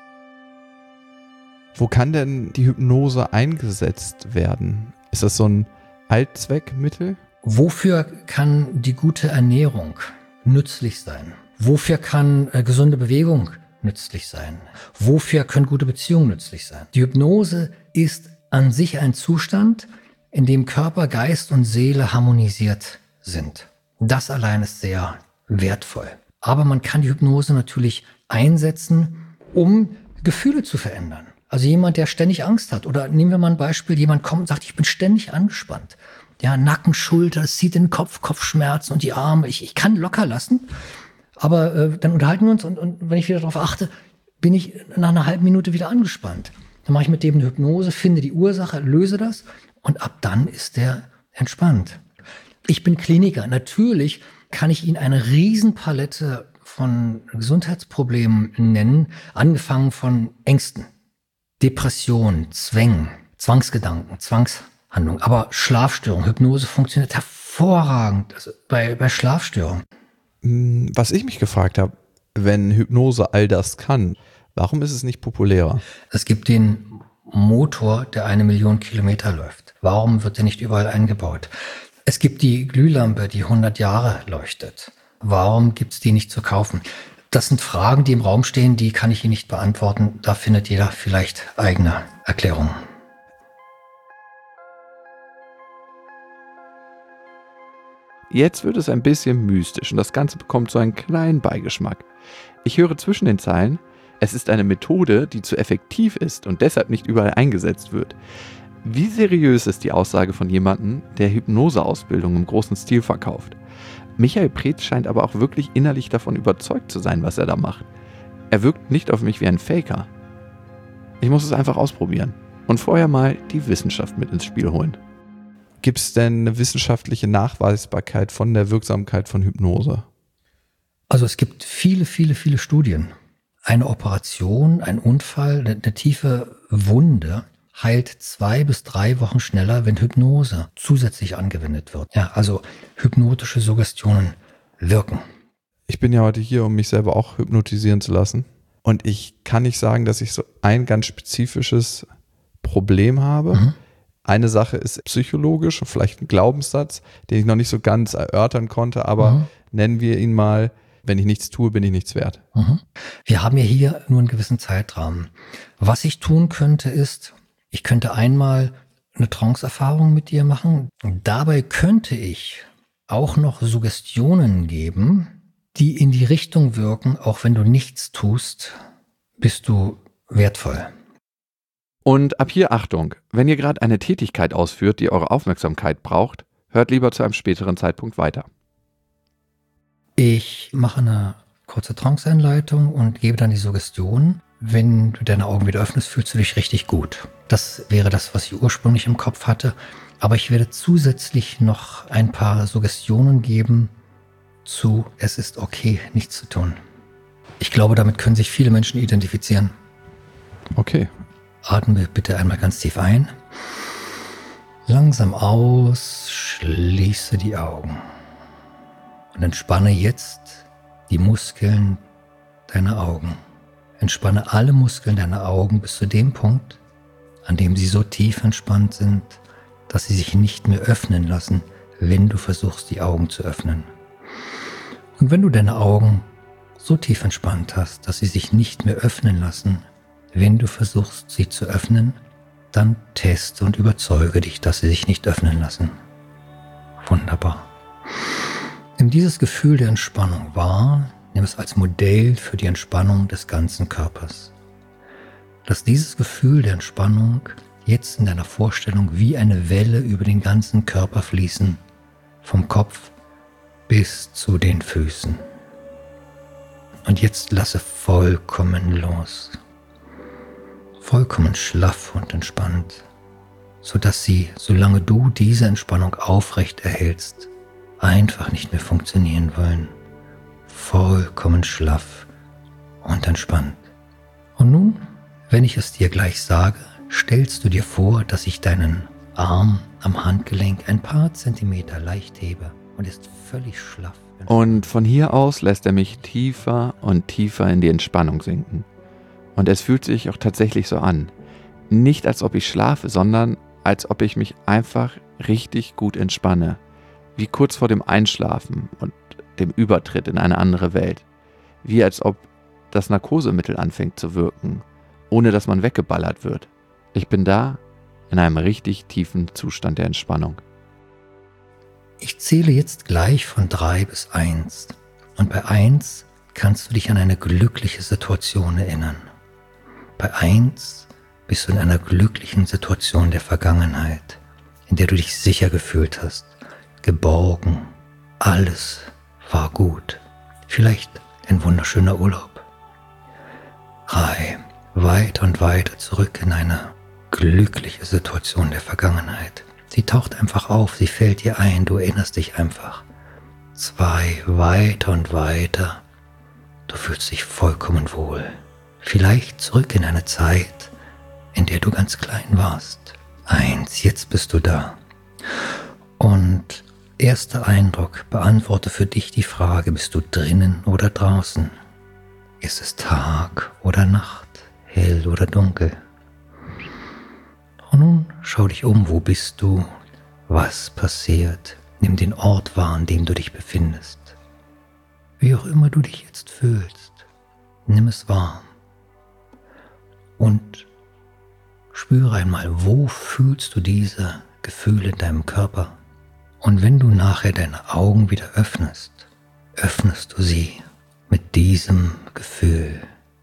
Wo kann denn die Hypnose eingesetzt werden? Ist das so ein Allzweckmittel? Wofür kann die gute Ernährung nützlich sein? Wofür kann gesunde Bewegung nützlich sein? Wofür können gute Beziehungen nützlich sein? Die Hypnose ist an sich ein Zustand, in dem Körper, Geist und Seele harmonisiert sind. Das allein ist sehr wertvoll. Aber man kann die Hypnose natürlich einsetzen, um Gefühle zu verändern. Also jemand, der ständig Angst hat. Oder nehmen wir mal ein Beispiel, jemand kommt und sagt, ich bin ständig angespannt. Ja, Nacken, Schulter, es zieht in den Kopf, Kopfschmerzen und die Arme. Ich kann locker lassen. Aber dann unterhalten wir uns und wenn ich wieder darauf achte, bin ich nach einer halben Minute wieder angespannt. Dann mache ich mit dem eine Hypnose, finde die Ursache, löse das und ab dann ist der entspannt. Ich bin Kliniker. Natürlich kann ich Ihnen eine Riesenpalette von Gesundheitsproblemen nennen, angefangen von Ängsten, Depressionen, Zwängen, Zwangsgedanken, Zwangshandlungen. Aber Schlafstörung, Hypnose funktioniert hervorragend bei Schlafstörungen. Was ich mich gefragt habe, wenn Hypnose all das kann, warum ist es nicht populärer? Es gibt den Motor, der 1 Million Kilometer läuft. Warum wird der nicht überall eingebaut? Es gibt die Glühlampe, die 100 Jahre leuchtet. Warum gibt es die nicht zu kaufen? Das sind Fragen, die im Raum stehen, die kann ich Ihnen nicht beantworten. Da findet jeder vielleicht eigene Erklärungen. Jetzt wird es ein bisschen mystisch und das Ganze bekommt so einen kleinen Beigeschmack. Ich höre zwischen den Zeilen, es ist eine Methode, die zu effektiv ist und deshalb nicht überall eingesetzt wird. Wie seriös ist die Aussage von jemandem, der Hypnoseausbildung im großen Stil verkauft? Michael Preetz scheint aber auch wirklich innerlich davon überzeugt zu sein, was er da macht. Er wirkt nicht auf mich wie ein Faker. Ich muss es einfach ausprobieren und vorher mal die Wissenschaft mit ins Spiel holen. Gibt es denn eine wissenschaftliche Nachweisbarkeit von der Wirksamkeit von Hypnose? Also es gibt viele, viele, viele Studien. Eine Operation, ein Unfall, eine tiefe Wunde heilt 2 bis 3 Wochen schneller, wenn Hypnose zusätzlich angewendet wird. Ja, also hypnotische Suggestionen wirken. Ich bin ja heute hier, um mich selber auch hypnotisieren zu lassen. Und ich kann nicht sagen, dass ich so ein ganz spezifisches Problem habe. Eine Sache ist psychologisch, vielleicht ein Glaubenssatz, den ich noch nicht so ganz erörtern konnte, aber nennen wir ihn mal: Wenn ich nichts tue, bin ich nichts wert. Wir haben ja hier nur einen gewissen Zeitrahmen. Was ich tun könnte, ist, ich könnte einmal eine Trance-Erfahrung mit dir machen. Dabei könnte ich auch noch Suggestionen geben, die in die Richtung wirken, auch wenn du nichts tust, bist du wertvoll. Und ab hier Achtung, wenn ihr gerade eine Tätigkeit ausführt, die eure Aufmerksamkeit braucht, hört lieber zu einem späteren Zeitpunkt weiter. Ich mache eine kurze Trance-Einleitung und gebe dann die Suggestion. Wenn du deine Augen wieder öffnest, fühlst du dich richtig gut. Das wäre das, was ich ursprünglich im Kopf hatte. Aber ich werde zusätzlich noch ein paar Suggestionen geben zu: Es ist okay, nichts zu tun. Ich glaube, damit können sich viele Menschen identifizieren. Okay. Atme bitte einmal ganz tief ein. Langsam aus, schließe die Augen. Und entspanne jetzt die Muskeln deiner Augen. Entspanne alle Muskeln deiner Augen bis zu dem Punkt, an dem sie so tief entspannt sind, dass sie sich nicht mehr öffnen lassen, wenn du versuchst, die Augen zu öffnen. Und wenn du deine Augen so tief entspannt hast, dass sie sich nicht mehr öffnen lassen, wenn du versuchst, sie zu öffnen, dann teste und überzeuge dich, dass sie sich nicht öffnen lassen. Wunderbar. Nimm dieses Gefühl der Entspannung wahr, nimm es als Modell für die Entspannung des ganzen Körpers. Lass dieses Gefühl der Entspannung jetzt in deiner Vorstellung wie eine Welle über den ganzen Körper fließen, vom Kopf bis zu den Füßen. Und jetzt lasse vollkommen los. Vollkommen schlaff und entspannt, sodass sie, solange du diese Entspannung aufrecht erhältst, einfach nicht mehr funktionieren wollen. Vollkommen schlaff und entspannt. Und nun, wenn ich es dir gleich sage, stellst du dir vor, dass ich deinen Arm am Handgelenk ein paar Zentimeter leicht hebe und ist völlig schlaff. Und von hier aus lässt er mich tiefer und tiefer in die Entspannung sinken. Und es fühlt sich auch tatsächlich so an. Nicht als ob ich schlafe, sondern als ob ich mich einfach richtig gut entspanne. Wie kurz vor dem Einschlafen und dem Übertritt in eine andere Welt. Wie als ob das Narkosemittel anfängt zu wirken, ohne dass man weggeballert wird. Ich bin da in einem richtig tiefen Zustand der Entspannung. Ich zähle jetzt gleich von 3 bis 1. Und bei 1 kannst du dich an eine glückliche Situation erinnern. Bei 1 bist du in einer glücklichen Situation der Vergangenheit, in der du dich sicher gefühlt hast, geborgen, alles war gut. Vielleicht ein wunderschöner Urlaub. 3, weiter und weiter zurück in eine glückliche Situation der Vergangenheit. Sie taucht einfach auf, sie fällt dir ein, du erinnerst dich einfach. 2, weiter und weiter. Du fühlst dich vollkommen wohl. Vielleicht zurück in eine Zeit, in der du ganz klein warst. 1, jetzt bist du da. Und erster Eindruck, beantworte für dich die Frage: Bist du drinnen oder draußen? Ist es Tag oder Nacht, hell oder dunkel? Und nun schau dich um, wo bist du? Was passiert? Nimm den Ort wahr, an dem du dich befindest. Wie auch immer du dich jetzt fühlst, nimm es wahr. Und spüre einmal, wo fühlst du diese Gefühle in deinem Körper? Und wenn du nachher deine Augen wieder öffnest, öffnest du sie mit diesem Gefühl.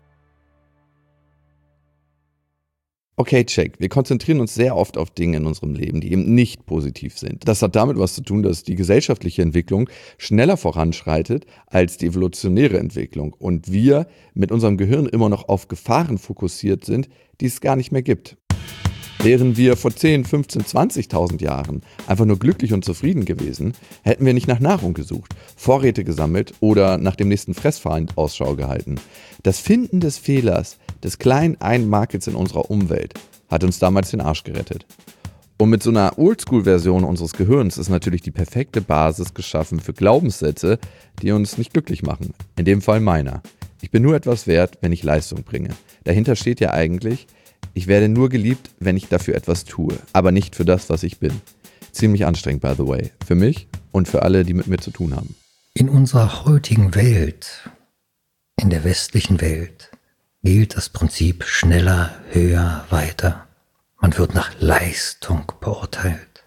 Okay, check. Wir konzentrieren uns sehr oft auf Dinge in unserem Leben, die eben nicht positiv sind. Das hat damit was zu tun, dass die gesellschaftliche Entwicklung schneller voranschreitet als die evolutionäre Entwicklung und wir mit unserem Gehirn immer noch auf Gefahren fokussiert sind, die es gar nicht mehr gibt. Wären wir vor 10, 15, 20.000 Jahren einfach nur glücklich und zufrieden gewesen, hätten wir nicht nach Nahrung gesucht, Vorräte gesammelt oder nach dem nächsten Fressfeind Ausschau gehalten. Das Finden des Fehlers, des kleinen Einmakels in unserer Umwelt, hat uns damals den Arsch gerettet. Und mit so einer Oldschool-Version unseres Gehirns ist natürlich die perfekte Basis geschaffen für Glaubenssätze, die uns nicht glücklich machen. In dem Fall meiner. Ich bin nur etwas wert, wenn ich Leistung bringe. Dahinter steht ja eigentlich, ich werde nur geliebt, wenn ich dafür etwas tue, aber nicht für das, was ich bin. Ziemlich anstrengend, by the way. Für mich und für alle, die mit mir zu tun haben. In unserer heutigen Welt, in der westlichen Welt, gilt das Prinzip schneller, höher, weiter. Man wird nach Leistung beurteilt.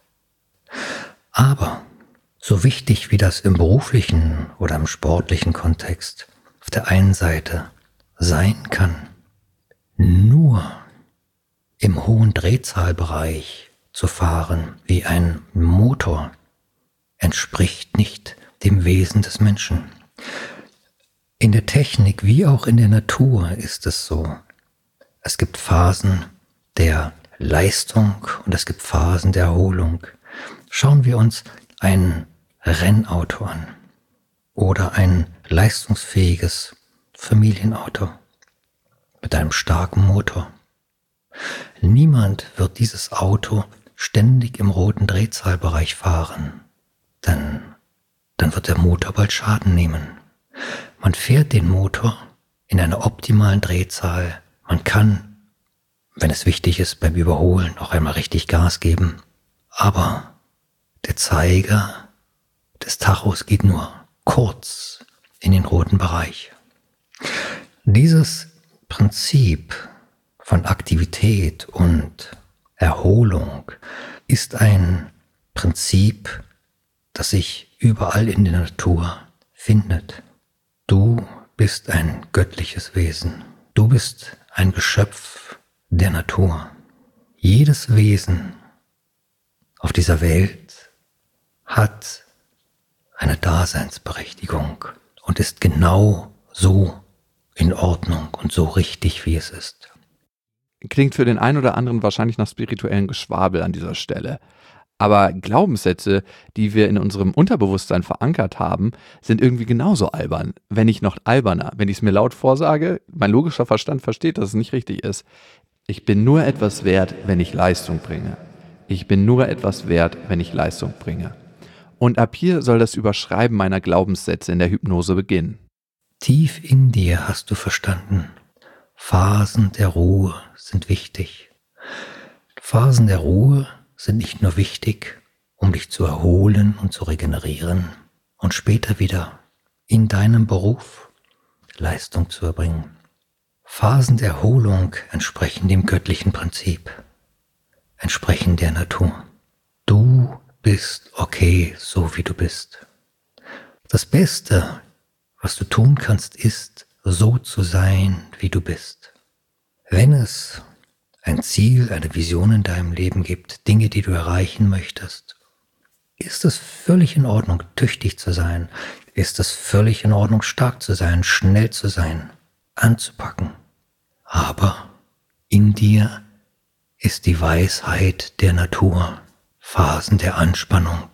Aber so wichtig wie das im beruflichen oder im sportlichen Kontext auf der einen Seite sein kann, nur im hohen Drehzahlbereich zu fahren wie ein Motor entspricht nicht dem Wesen des Menschen. In der Technik wie auch in der Natur ist es so. Es gibt Phasen der Leistung und es gibt Phasen der Erholung. Schauen wir uns ein Rennauto an oder ein leistungsfähiges Familienauto mit einem starken Motor. Niemand wird dieses Auto ständig im roten Drehzahlbereich fahren, denn dann wird der Motor bald Schaden nehmen. Man fährt den Motor in einer optimalen Drehzahl. Man kann, wenn es wichtig ist, beim Überholen auch einmal richtig Gas geben. Aber der Zeiger des Tachos geht nur kurz in den roten Bereich. Dieses Prinzip von Aktivität und Erholung ist ein Prinzip, das sich überall in der Natur findet. Du bist ein göttliches Wesen. Du bist ein Geschöpf der Natur. Jedes Wesen auf dieser Welt hat eine Daseinsberechtigung und ist genau so in Ordnung und so richtig, wie es ist. Klingt für den einen oder anderen wahrscheinlich nach spirituellem Geschwabel an dieser Stelle. Aber Glaubenssätze, die wir in unserem Unterbewusstsein verankert haben, sind irgendwie genauso albern, wenn nicht noch alberner. Wenn ich es mir laut vorsage, mein logischer Verstand versteht, dass es nicht richtig ist. Ich bin nur etwas wert, wenn ich Leistung bringe. Ich bin nur etwas wert, wenn ich Leistung bringe. Und ab hier soll das Überschreiben meiner Glaubenssätze in der Hypnose beginnen. Tief in dir hast du verstanden, Phasen der Ruhe sind wichtig. Phasen der Ruhe sind nicht nur wichtig, um dich zu erholen und zu regenerieren und später wieder in deinem Beruf Leistung zu erbringen. Phasen der Erholung entsprechen dem göttlichen Prinzip, entsprechen der Natur. Du bist okay, so wie du bist. Das Beste, was du tun kannst, ist, so zu sein, wie du bist. Wenn es ein Ziel, eine Vision in deinem Leben gibt, Dinge, die du erreichen möchtest, ist es völlig in Ordnung, tüchtig zu sein? Ist es völlig in Ordnung, stark zu sein, schnell zu sein, anzupacken? Aber in dir ist die Weisheit der Natur. Phasen der Anspannung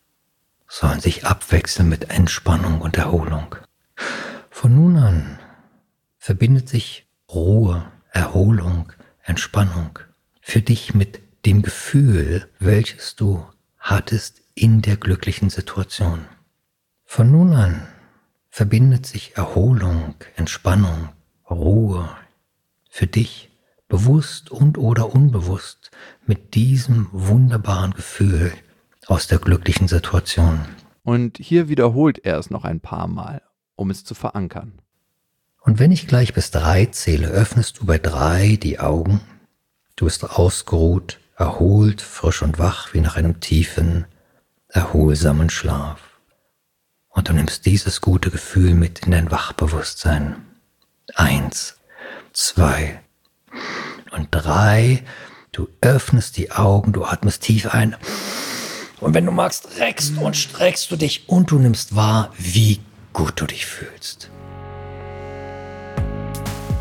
sollen sich abwechseln mit Entspannung und Erholung. Von nun an verbindet sich Ruhe, Erholung, Entspannung für dich mit dem Gefühl, welches du hattest in der glücklichen Situation. Von nun an verbindet sich Erholung, Entspannung, Ruhe für dich, bewusst und oder unbewusst, mit diesem wunderbaren Gefühl aus der glücklichen Situation. Und hier wiederholt er es noch ein paar Mal, um es zu verankern. Und wenn ich gleich bis 3 zähle, öffnest du bei 3 die Augen. Du bist ausgeruht, erholt, frisch und wach, wie nach einem tiefen, erholsamen Schlaf. Und du nimmst dieses gute Gefühl mit in dein Wachbewusstsein. 1, 2 und 3. Du öffnest die Augen, du atmest tief ein. Und wenn du magst, reckst und streckst du dich und du nimmst wahr, wie gut du dich fühlst.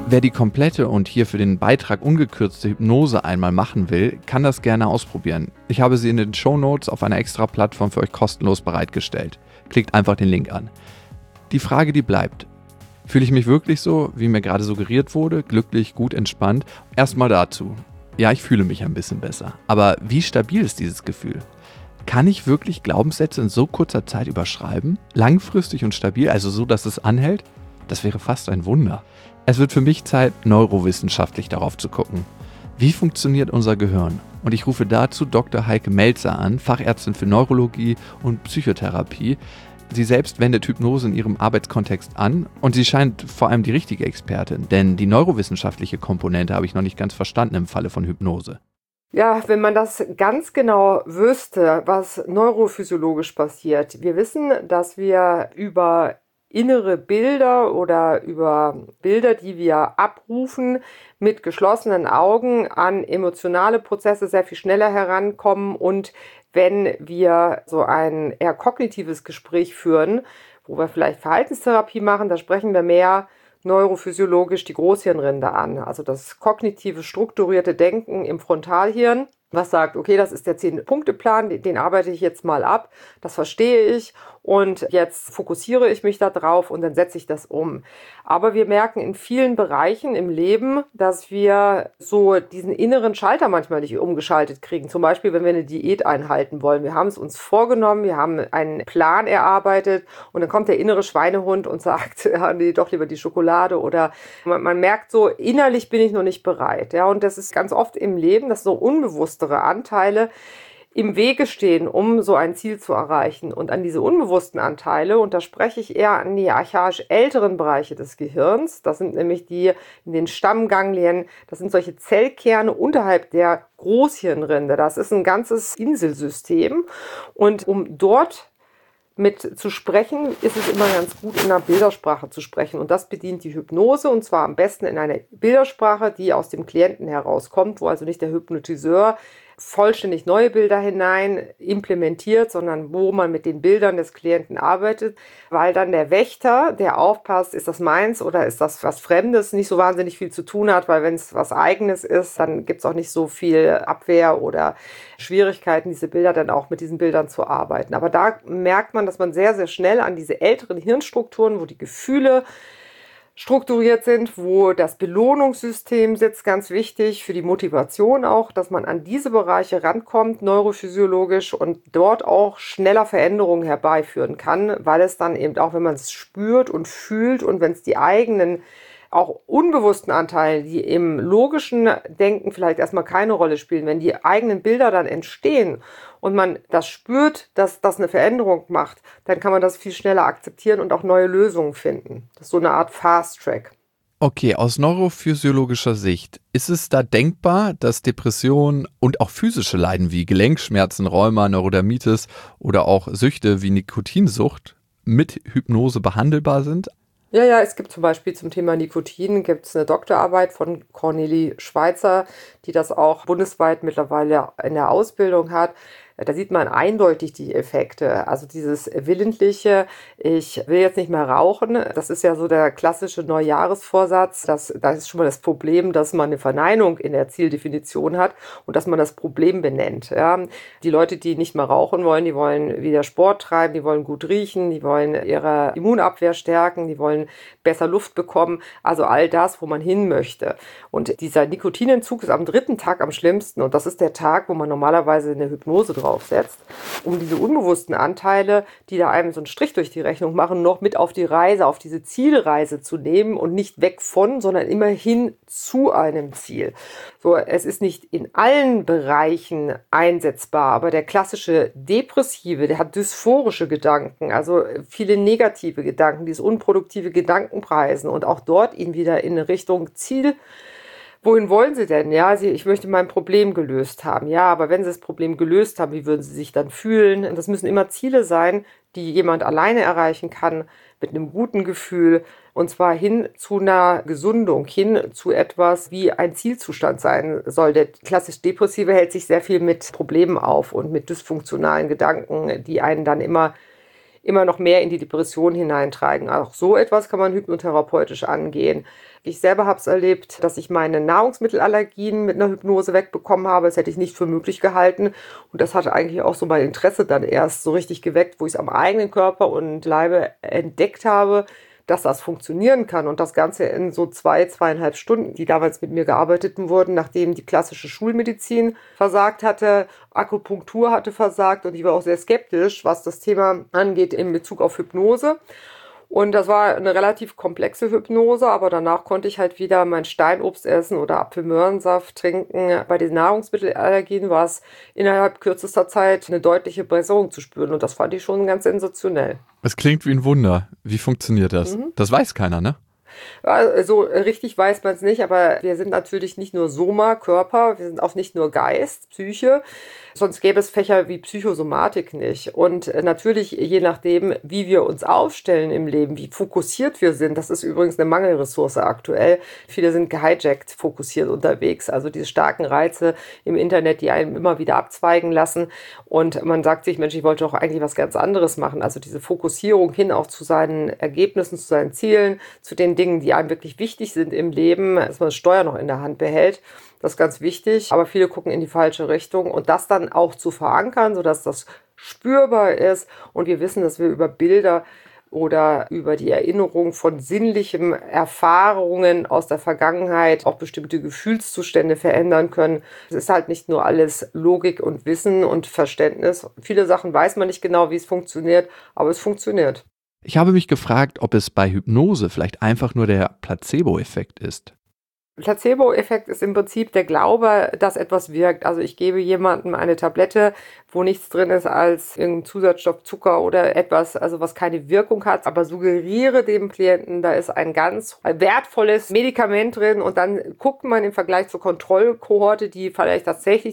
Wer die komplette und hier für den Beitrag ungekürzte Hypnose einmal machen will, kann das gerne ausprobieren. Ich habe sie in den Shownotes auf einer extra Plattform für euch kostenlos bereitgestellt. Klickt einfach den Link an. Die Frage, die bleibt: Fühle ich mich wirklich so, wie mir gerade suggeriert wurde, glücklich, gut, entspannt? Erstmal dazu. Ja, ich fühle mich ein bisschen besser. Aber wie stabil ist dieses Gefühl? Kann ich wirklich Glaubenssätze in so kurzer Zeit überschreiben? Langfristig und stabil, also so, dass es anhält? Das wäre fast ein Wunder. Es wird für mich Zeit, neurowissenschaftlich darauf zu gucken. Wie funktioniert unser Gehirn? Und ich rufe dazu Dr. Heike Melzer an, Fachärztin für Neurologie und Psychotherapie. Sie selbst wendet Hypnose in ihrem Arbeitskontext an und sie scheint vor allem die richtige Expertin, denn die neurowissenschaftliche Komponente habe ich noch nicht ganz verstanden im Falle von Hypnose. Ja, wenn man das ganz genau wüsste, was neurophysiologisch passiert. Wir wissen, dass wir über innere Bilder oder über Bilder, die wir abrufen, mit geschlossenen Augen an emotionale Prozesse sehr viel schneller herankommen. Und wenn wir so ein eher kognitives Gespräch führen, wo wir vielleicht Verhaltenstherapie machen, da sprechen wir mehr neurophysiologisch die Großhirnrinde an. Also das kognitive, strukturierte Denken im Frontalhirn, was sagt, okay, das ist der 10-Punkte-Plan, den arbeite ich jetzt mal ab, das verstehe ich und jetzt fokussiere ich mich da drauf und dann setze ich das um. Aber wir merken in vielen Bereichen im Leben, dass wir so diesen inneren Schalter manchmal nicht umgeschaltet kriegen. Zum Beispiel, wenn wir eine Diät einhalten wollen. Wir haben es uns vorgenommen, wir haben einen Plan erarbeitet und dann kommt der innere Schweinehund und sagt, ja, nee, doch lieber die Schokolade, oder man merkt so, innerlich bin ich noch nicht bereit. Ja, und das ist ganz oft im Leben, dass so unbewusstere Anteile im Wege stehen, um so ein Ziel zu erreichen. Und an diese unbewussten Anteile, und da spreche ich eher an die archaisch älteren Bereiche des Gehirns, das sind nämlich die in den Stammganglien, das sind solche Zellkerne unterhalb der Großhirnrinde. Das ist ein ganzes Inselsystem. Und um dort mit zu sprechen, ist es immer ganz gut, in einer Bildersprache zu sprechen. Und das bedient die Hypnose, und zwar am besten in einer Bildersprache, die aus dem Klienten herauskommt, wo also nicht der Hypnotiseur vollständig neue Bilder hinein implementiert, sondern wo man mit den Bildern des Klienten arbeitet, weil dann der Wächter, der aufpasst, ist das meins oder ist das was Fremdes, nicht so wahnsinnig viel zu tun hat, weil wenn es was Eigenes ist, dann gibt es auch nicht so viel Abwehr oder Schwierigkeiten, diese Bilder dann auch mit diesen Bildern zu arbeiten. Aber da merkt man, dass man sehr, sehr schnell an diese älteren Hirnstrukturen, wo die Gefühle strukturiert sind, wo das Belohnungssystem sitzt, ganz wichtig für die Motivation auch, dass man an diese Bereiche rankommt, neurophysiologisch, und dort auch schneller Veränderungen herbeiführen kann, weil es dann eben auch, wenn man es spürt und fühlt und wenn es die eigenen, auch unbewussten Anteile, die im logischen Denken vielleicht erstmal keine Rolle spielen, wenn die eigenen Bilder dann entstehen und man das spürt, dass das eine Veränderung macht, dann kann man das viel schneller akzeptieren und auch neue Lösungen finden. Das ist so eine Art Fast-Track. Okay, aus neurophysiologischer Sicht, ist es da denkbar, dass Depressionen und auch physische Leiden wie Gelenkschmerzen, Rheuma, Neurodermitis oder auch Süchte wie Nikotinsucht mit Hypnose behandelbar sind? Ja, es gibt zum Beispiel zum Thema Nikotin gibt's eine Doktorarbeit von Cornelie Schweizer, die das auch bundesweit mittlerweile in der Ausbildung hat. Da sieht man eindeutig die Effekte. Also dieses willentliche, ich will jetzt nicht mehr rauchen, das ist ja so der klassische Neujahresvorsatz. Da ist schon mal das Problem, dass man eine Verneinung in der Zieldefinition hat und dass man das Problem benennt. Ja. Die Leute, die nicht mehr rauchen wollen, die wollen wieder Sport treiben, die wollen gut riechen, die wollen ihre Immunabwehr stärken, die wollen besser Luft bekommen. Also all das, wo man hin möchte. Und dieser Nikotinentzug ist am 3. Tag am schlimmsten. Und das ist der Tag, wo man normalerweise eine Hypnose draufsetzt, um diese unbewussten Anteile, die da einem so einen Strich durch die Rechnung machen, noch mit auf die Reise, auf diese Zielreise zu nehmen und nicht weg von, sondern immer hin zu einem Ziel. So, es ist nicht in allen Bereichen einsetzbar, aber der klassische Depressive, der hat dysphorische Gedanken, also viele negative Gedanken, dieses unproduktive Gedankenpreisen, und auch dort ihn wieder in Richtung Ziel. Wohin wollen Sie denn? Ja, ich möchte mein Problem gelöst haben. Ja, aber wenn Sie das Problem gelöst haben, wie würden Sie sich dann fühlen? Und das müssen immer Ziele sein, die jemand alleine erreichen kann, mit einem guten Gefühl, und zwar hin zu einer Gesundung, hin zu etwas, wie ein Zielzustand sein soll. Der klassisch Depressive hält sich sehr viel mit Problemen auf und mit dysfunktionalen Gedanken, die einen dann immer immer noch mehr in die Depression hineintreiben. Auch so etwas kann man hypnotherapeutisch angehen. Ich selber habe es erlebt, dass ich meine Nahrungsmittelallergien mit einer Hypnose wegbekommen habe. Das hätte ich nicht für möglich gehalten. Und das hatte eigentlich auch so mein Interesse dann erst so richtig geweckt, wo ich es am eigenen Körper und Leibe entdeckt habe, dass das funktionieren kann. Und das Ganze in so 2,5 Stunden, die damals mit mir gearbeitet wurden, nachdem die klassische Schulmedizin versagt hatte, Akupunktur hatte versagt und ich war auch sehr skeptisch, was das Thema angeht in Bezug auf Hypnose. Und das war eine relativ komplexe Hypnose, aber danach konnte ich halt wieder mein Steinobst essen oder Apfelmöhrensaft trinken. Bei den Nahrungsmittelallergien war es innerhalb kürzester Zeit eine deutliche Besserung zu spüren und das fand ich schon ganz sensationell. Es klingt wie ein Wunder. Wie funktioniert das? Das weiß keiner, ne? Also richtig weiß man es nicht, aber wir sind natürlich nicht nur Soma, Körper, wir sind auch nicht nur Geist, Psyche, sonst gäbe es Fächer wie Psychosomatik nicht. Und natürlich, je nachdem, wie wir uns aufstellen im Leben, wie fokussiert wir sind, das ist übrigens eine Mangelressource aktuell. Viele sind gehijackt, fokussiert unterwegs, also diese starken Reize im Internet, die einem immer wieder abzweigen lassen. Und man sagt sich, Mensch, ich wollte doch eigentlich was ganz anderes machen. Also diese Fokussierung hin auch zu seinen Ergebnissen, zu seinen Zielen, zu den Dingen, die einem wirklich wichtig sind im Leben, dass man das Steuer noch in der Hand behält. Das ist ganz wichtig, aber viele gucken in die falsche Richtung und das dann auch zu verankern, sodass das spürbar ist und wir wissen, dass wir über Bilder oder über die Erinnerung von sinnlichen Erfahrungen aus der Vergangenheit auch bestimmte Gefühlszustände verändern können. Es ist halt nicht nur alles Logik und Wissen und Verständnis. Viele Sachen weiß man nicht genau, wie es funktioniert, aber es funktioniert. Ich habe mich gefragt, ob es bei Hypnose vielleicht einfach nur der Placebo-Effekt ist. Placebo-Effekt ist im Prinzip der Glaube, dass etwas wirkt. Also ich gebe jemandem eine Tablette, wo nichts drin ist als irgendein Zusatzstoff, Zucker oder etwas, also was keine Wirkung hat, aber suggeriere dem Klienten, da ist ein ganz wertvolles Medikament drin und dann guckt man im Vergleich zur Kontrollkohorte, die vielleicht tatsächlich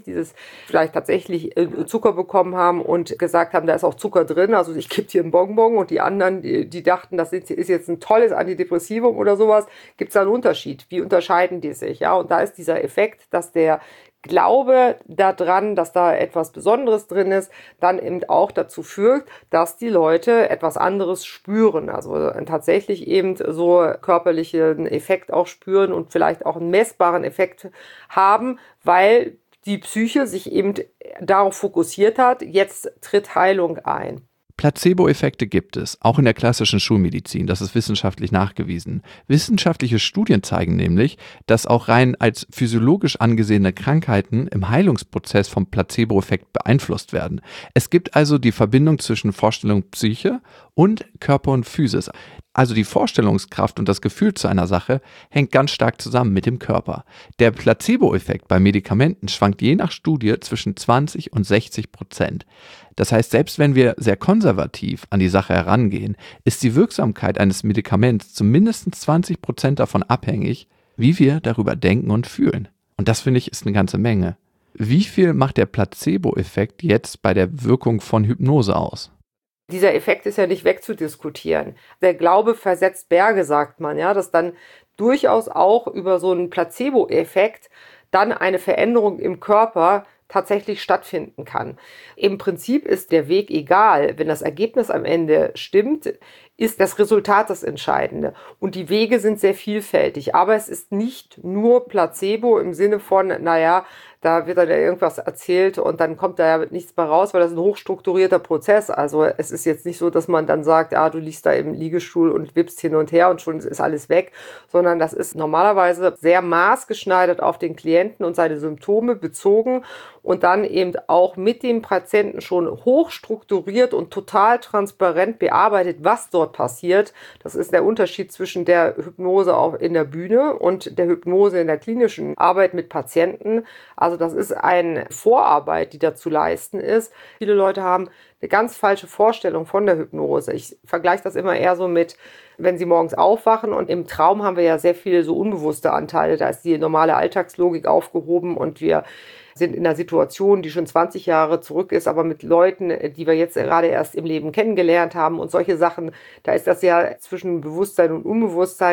Zucker bekommen haben und gesagt haben, da ist auch Zucker drin, also ich gebe dir einen Bonbon und die anderen, die dachten, das ist jetzt ein tolles Antidepressivum oder sowas, gibt es da einen Unterschied. Wie unterscheiden die sich? Ja, und da ist dieser Effekt, dass der Glaube daran, dass da etwas Besonderes drin ist, dann eben auch dazu führt, dass die Leute etwas anderes spüren. Also tatsächlich eben so körperlichen Effekt auch spüren und vielleicht auch einen messbaren Effekt haben, weil die Psyche sich eben darauf fokussiert hat, jetzt tritt Heilung ein. Placebo-Effekte gibt es, auch in der klassischen Schulmedizin, das ist wissenschaftlich nachgewiesen. Wissenschaftliche Studien zeigen nämlich, dass auch rein als physiologisch angesehene Krankheiten im Heilungsprozess vom Placebo-Effekt beeinflusst werden. Es gibt also die Verbindung zwischen Vorstellung Psyche und Körper und Physis. Also die Vorstellungskraft und das Gefühl zu einer Sache hängt ganz stark zusammen mit dem Körper. Der Placebo-Effekt bei Medikamenten schwankt je nach Studie zwischen 20% und 60%. Das heißt, selbst wenn wir sehr konservativ an die Sache herangehen, ist die Wirksamkeit eines Medikaments zu mindestens 20% davon abhängig, wie wir darüber denken und fühlen. Und das, finde ich, ist eine ganze Menge. Wie viel macht der Placebo-Effekt jetzt bei der Wirkung von Hypnose aus? Dieser Effekt ist ja nicht wegzudiskutieren. Der Glaube versetzt Berge, sagt man, ja, dass dann durchaus auch über so einen Placebo-Effekt dann eine Veränderung im Körper tatsächlich stattfinden kann. Im Prinzip ist der Weg egal. Wenn das Ergebnis am Ende stimmt, ist das Resultat das Entscheidende. Und die Wege sind sehr vielfältig. Aber es ist nicht nur Placebo im Sinne von, naja, da wird dann ja irgendwas erzählt und dann kommt da ja nichts mehr raus, weil das ein hochstrukturierter Prozess. Also es ist jetzt nicht so, dass man dann sagt, du liegst da im Liegestuhl und wippst hin und her und schon ist alles weg, sondern das ist normalerweise sehr maßgeschneidert auf den Klienten und seine Symptome bezogen und dann eben auch mit dem Patienten schon hochstrukturiert und total transparent bearbeitet, was dort passiert. Das ist der Unterschied zwischen der Hypnose auch in der Bühne und der Hypnose in der klinischen Arbeit mit Patienten. Also das ist eine Vorarbeit, die da zu leisten ist. Viele Leute haben eine ganz falsche Vorstellung von der Hypnose. Ich vergleiche das immer eher so mit, wenn sie morgens aufwachen und im Traum haben wir ja sehr viele so unbewusste Anteile. Da ist die normale Alltagslogik aufgehoben und wir sind in einer Situation, die schon 20 Jahre zurück ist, aber mit Leuten, die wir jetzt gerade erst im Leben kennengelernt haben und solche Sachen, da ist das ja zwischen Bewusstsein und Unbewusstsein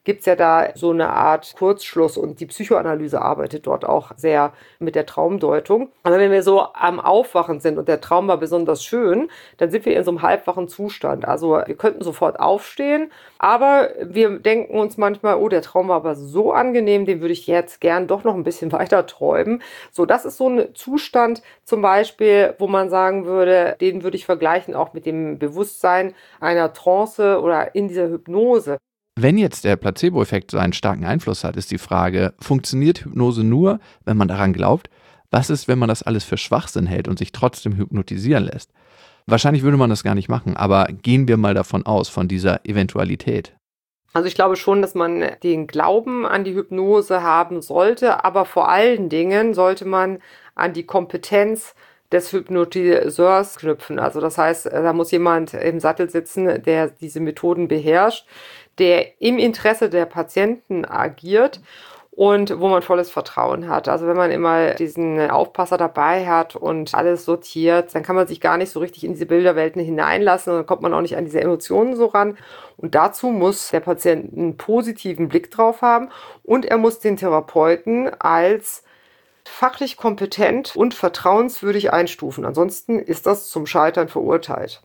gibt es ja da so eine Art Kurzschluss und die Psychoanalyse arbeitet dort auch sehr mit der Traumdeutung. Aber wenn wir so am Aufwachen sind und der Traum war besonders schön, dann sind wir in so einem halbwachen Zustand. Also wir könnten sofort aufstehen, aber wir denken uns manchmal, oh, der Traum war aber so angenehm, den würde ich jetzt gern doch noch ein bisschen weiter träumen. So, das ist so ein Zustand zum Beispiel, wo man sagen würde, den würde ich vergleichen auch mit dem Bewusstsein einer Trance oder in dieser Hypnose. Wenn jetzt der Placebo-Effekt so einen starken Einfluss hat, ist die Frage, funktioniert Hypnose nur, wenn man daran glaubt? Was ist, wenn man das alles für Schwachsinn hält und sich trotzdem hypnotisieren lässt? Wahrscheinlich würde man das gar nicht machen, aber gehen wir mal davon aus, von dieser Eventualität. Also ich glaube schon, dass man den Glauben an die Hypnose haben sollte, aber vor allen Dingen sollte man an die Kompetenz des Hypnotiseurs knüpfen. Also das heißt, da muss jemand im Sattel sitzen, der diese Methoden beherrscht, der im Interesse der Patienten agiert und wo man volles Vertrauen hat. Also wenn man immer diesen Aufpasser dabei hat und alles sortiert, dann kann man sich gar nicht so richtig in diese Bilderwelten hineinlassen und dann kommt man auch nicht an diese Emotionen so ran. Und dazu muss der Patient einen positiven Blick drauf haben und er muss den Therapeuten als fachlich kompetent und vertrauenswürdig einstufen. Ansonsten ist das zum Scheitern verurteilt.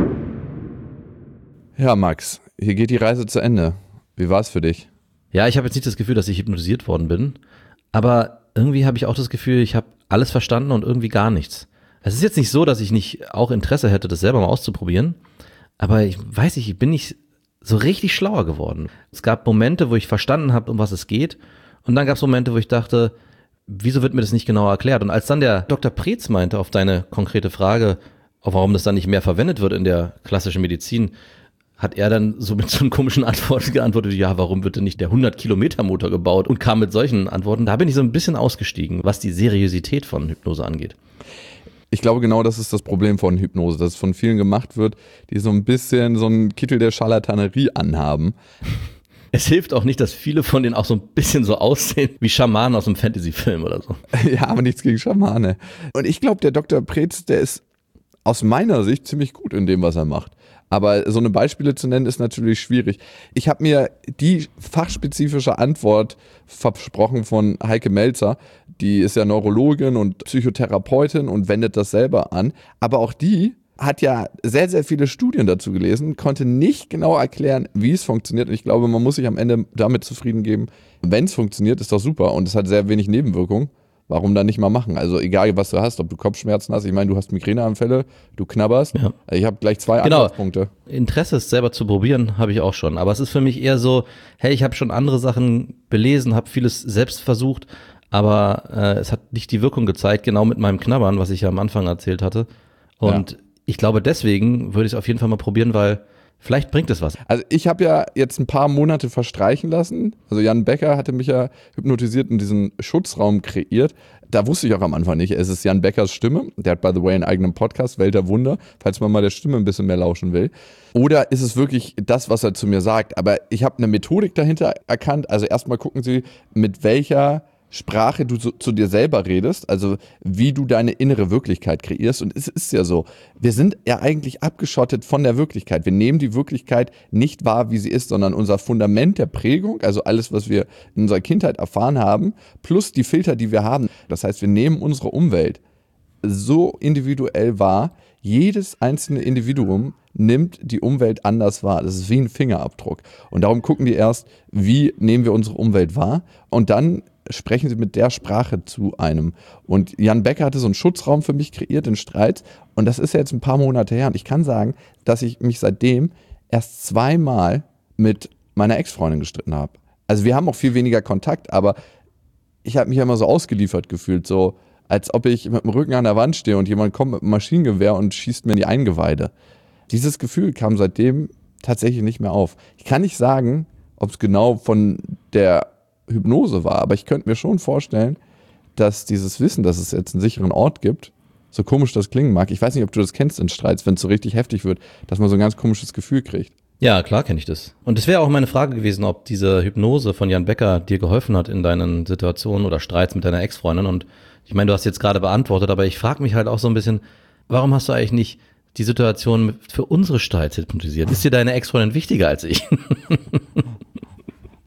Ja, Max, hier geht die Reise zu Ende. Wie war es für dich? Ja, ich habe jetzt nicht das Gefühl, dass ich hypnotisiert worden bin, aber irgendwie habe ich auch das Gefühl, ich habe alles verstanden und irgendwie gar nichts. Es ist jetzt nicht so, dass ich nicht auch Interesse hätte, das selber mal auszuprobieren, aber ich weiß nicht, ich bin nicht so richtig schlauer geworden. Es gab Momente, wo ich verstanden habe, um was es geht, und dann gab es Momente, wo ich dachte, wieso wird mir das nicht genauer erklärt? Und als dann der Dr. Preetz meinte auf deine konkrete Frage, warum das dann nicht mehr verwendet wird in der klassischen Medizin, hat er dann so mit so einer komischen Antwort geantwortet, ja, warum wird denn nicht der 100-Kilometer-Motor gebaut, und kam mit solchen Antworten. Da bin ich so ein bisschen ausgestiegen, was die Seriosität von Hypnose angeht. Ich glaube, genau das ist das Problem von Hypnose, dass es von vielen gemacht wird, die so ein bisschen so einen Kittel der Scharlatanerie anhaben. Es hilft auch nicht, dass viele von denen auch so ein bisschen so aussehen wie Schamanen aus einem Fantasy-Film oder so. Ja, aber nichts gegen Schamane. Und ich glaube, der Dr. Preetz, der ist aus meiner Sicht ziemlich gut in dem, was er macht. Aber so eine Beispiele zu nennen, ist natürlich schwierig. Ich habe mir die fachspezifische Antwort versprochen von Heike Melzer. Die ist ja Neurologin und Psychotherapeutin und wendet das selber an. Aber auch die hat ja sehr, sehr viele Studien dazu gelesen, konnte nicht genau erklären, wie es funktioniert. Und ich glaube, man muss sich am Ende damit zufrieden geben, wenn es funktioniert, ist doch super. Und es hat sehr wenig Nebenwirkungen. Warum dann nicht mal machen? Also egal, was du hast, ob du Kopfschmerzen hast. Ich meine, du hast Migräneanfälle, du knabberst. Ja. Ich habe gleich 2 Ansatzpunkte. Interesse, es selber zu probieren, habe ich auch schon. Aber es ist für mich eher so, hey, ich habe schon andere Sachen belesen, habe vieles selbst versucht, aber es hat nicht die Wirkung gezeigt, genau mit meinem Knabbern, was ich ja am Anfang erzählt hatte. Und ich glaube, deswegen würde ich es auf jeden Fall mal probieren, weil vielleicht bringt es was. Also ich habe ja jetzt ein paar Monate verstreichen lassen. Also Jan Becker hatte mich ja hypnotisiert und diesen Schutzraum kreiert. Da wusste ich auch am Anfang nicht, es ist Jan Beckers Stimme. Der hat, by the way, einen eigenen Podcast, Welt der Wunder, falls man mal der Stimme ein bisschen mehr lauschen will. Oder ist es wirklich das, was er zu mir sagt? Aber ich habe eine Methodik dahinter erkannt. Also erstmal gucken Sie, mit welcher Sprache du zu dir selber redest, also wie du deine innere Wirklichkeit kreierst. Und es ist ja so, wir sind ja eigentlich abgeschottet von der Wirklichkeit. Wir nehmen die Wirklichkeit nicht wahr, wie sie ist, sondern unser Fundament der Prägung, also alles, was wir in unserer Kindheit erfahren haben, plus die Filter, die wir haben. Das heißt, wir nehmen unsere Umwelt so individuell wahr. Jedes einzelne Individuum nimmt die Umwelt anders wahr. Das ist wie ein Fingerabdruck. Und darum gucken die erst, wie nehmen wir unsere Umwelt wahr, und dann sprechen sie mit der Sprache zu einem. Und Jan Becker hatte so einen Schutzraum für mich kreiert in Streits, und das ist ja jetzt ein paar Monate her, und ich kann sagen, dass ich mich seitdem erst 2-mal mit meiner Ex-Freundin gestritten habe. Also wir haben auch viel weniger Kontakt, aber ich habe mich ja immer so ausgeliefert gefühlt, so als ob ich mit dem Rücken an der Wand stehe und jemand kommt mit einem Maschinengewehr und schießt mir in die Eingeweide. Dieses Gefühl kam seitdem tatsächlich nicht mehr auf. Ich kann nicht sagen, ob es genau von der Hypnose war, aber ich könnte mir schon vorstellen, dass dieses Wissen, dass es jetzt einen sicheren Ort gibt, so komisch das klingen mag, ich weiß nicht, ob du das kennst in Streits, wenn es so richtig heftig wird, dass man so ein ganz komisches Gefühl kriegt. Ja, klar kenne ich das. Und es wäre auch meine Frage gewesen, ob diese Hypnose von Jan Becker dir geholfen hat in deinen Situationen oder Streits mit deiner Ex-Freundin. Und ich meine, du hast jetzt gerade beantwortet, aber ich frage mich halt auch so ein bisschen, warum hast du eigentlich nicht die Situation für unsere Streits hypnotisiert? Ist dir deine Ex-Freundin wichtiger als ich?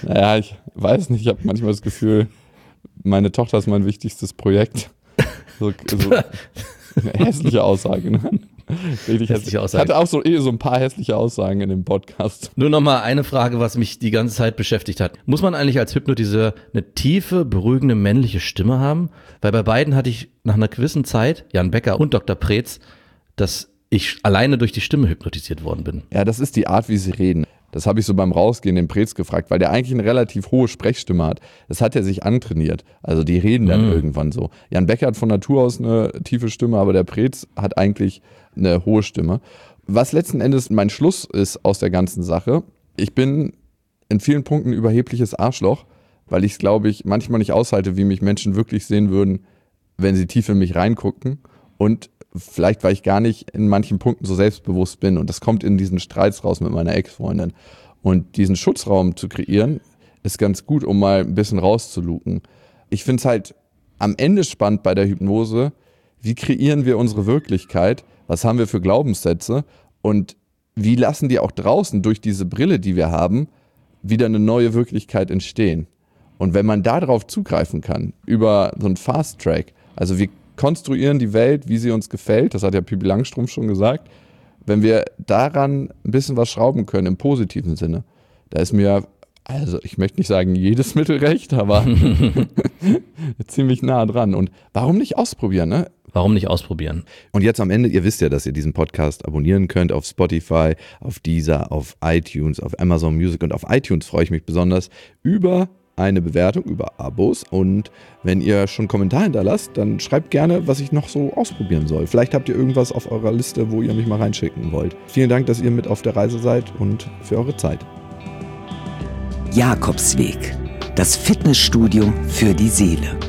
Naja, ich weiß nicht, ich habe manchmal das Gefühl, meine Tochter ist mein wichtigstes Projekt. So hässliche Aussage, ne? Richtig hässliche Aussage. Ich hatte auch so ein paar hässliche Aussagen in dem Podcast. Nur nochmal eine Frage, was mich die ganze Zeit beschäftigt hat. Muss man eigentlich als Hypnotiseur eine tiefe, beruhigende männliche Stimme haben? Weil bei beiden hatte ich nach einer gewissen Zeit, Jan Becker und Dr. Preetz, dass ich alleine durch die Stimme hypnotisiert worden bin. Ja, das ist die Art, wie sie reden. Das habe ich so beim Rausgehen den Preetz gefragt, weil der eigentlich eine relativ hohe Sprechstimme hat. Das hat er sich antrainiert. Also die reden dann irgendwann so. Jan Becker hat von Natur aus eine tiefe Stimme, aber der Preetz hat eigentlich eine hohe Stimme. Was letzten Endes mein Schluss ist aus der ganzen Sache, ich bin in vielen Punkten ein überhebliches Arschloch, weil ich es, glaube ich, manchmal nicht aushalte, wie mich Menschen wirklich sehen würden, wenn sie tief in mich reingucken. Und vielleicht, weil ich gar nicht in manchen Punkten so selbstbewusst bin. Und das kommt in diesen Streits raus mit meiner Ex-Freundin. Und diesen Schutzraum zu kreieren, ist ganz gut, um mal ein bisschen rauszuluken. Ich finde es halt am Ende spannend bei der Hypnose, wie kreieren wir unsere Wirklichkeit, was haben wir für Glaubenssätze und wie lassen die auch draußen durch diese Brille, die wir haben, wieder eine neue Wirklichkeit entstehen. Und wenn man darauf zugreifen kann, über so einen Fast-Track, also wir konstruieren die Welt, wie sie uns gefällt, das hat ja Pippi Langstrumpf schon gesagt, wenn wir daran ein bisschen was schrauben können, im positiven Sinne, da ist mir, also ich möchte nicht sagen jedes Mittel recht, aber ziemlich nah dran. Und warum nicht ausprobieren, ne? Warum nicht ausprobieren? Und jetzt am Ende, ihr wisst ja, dass ihr diesen Podcast abonnieren könnt auf Spotify, auf Deezer, auf iTunes, auf Amazon Music und auf iTunes freue ich mich besonders über eine Bewertung, über Abos, und wenn ihr schon einen Kommentar hinterlasst, dann schreibt gerne, was ich noch so ausprobieren soll. Vielleicht habt ihr irgendwas auf eurer Liste, wo ihr mich mal reinschicken wollt. Vielen Dank, dass ihr mit auf der Reise seid und für eure Zeit. Jakobsweg, das Fitnessstudio für die Seele.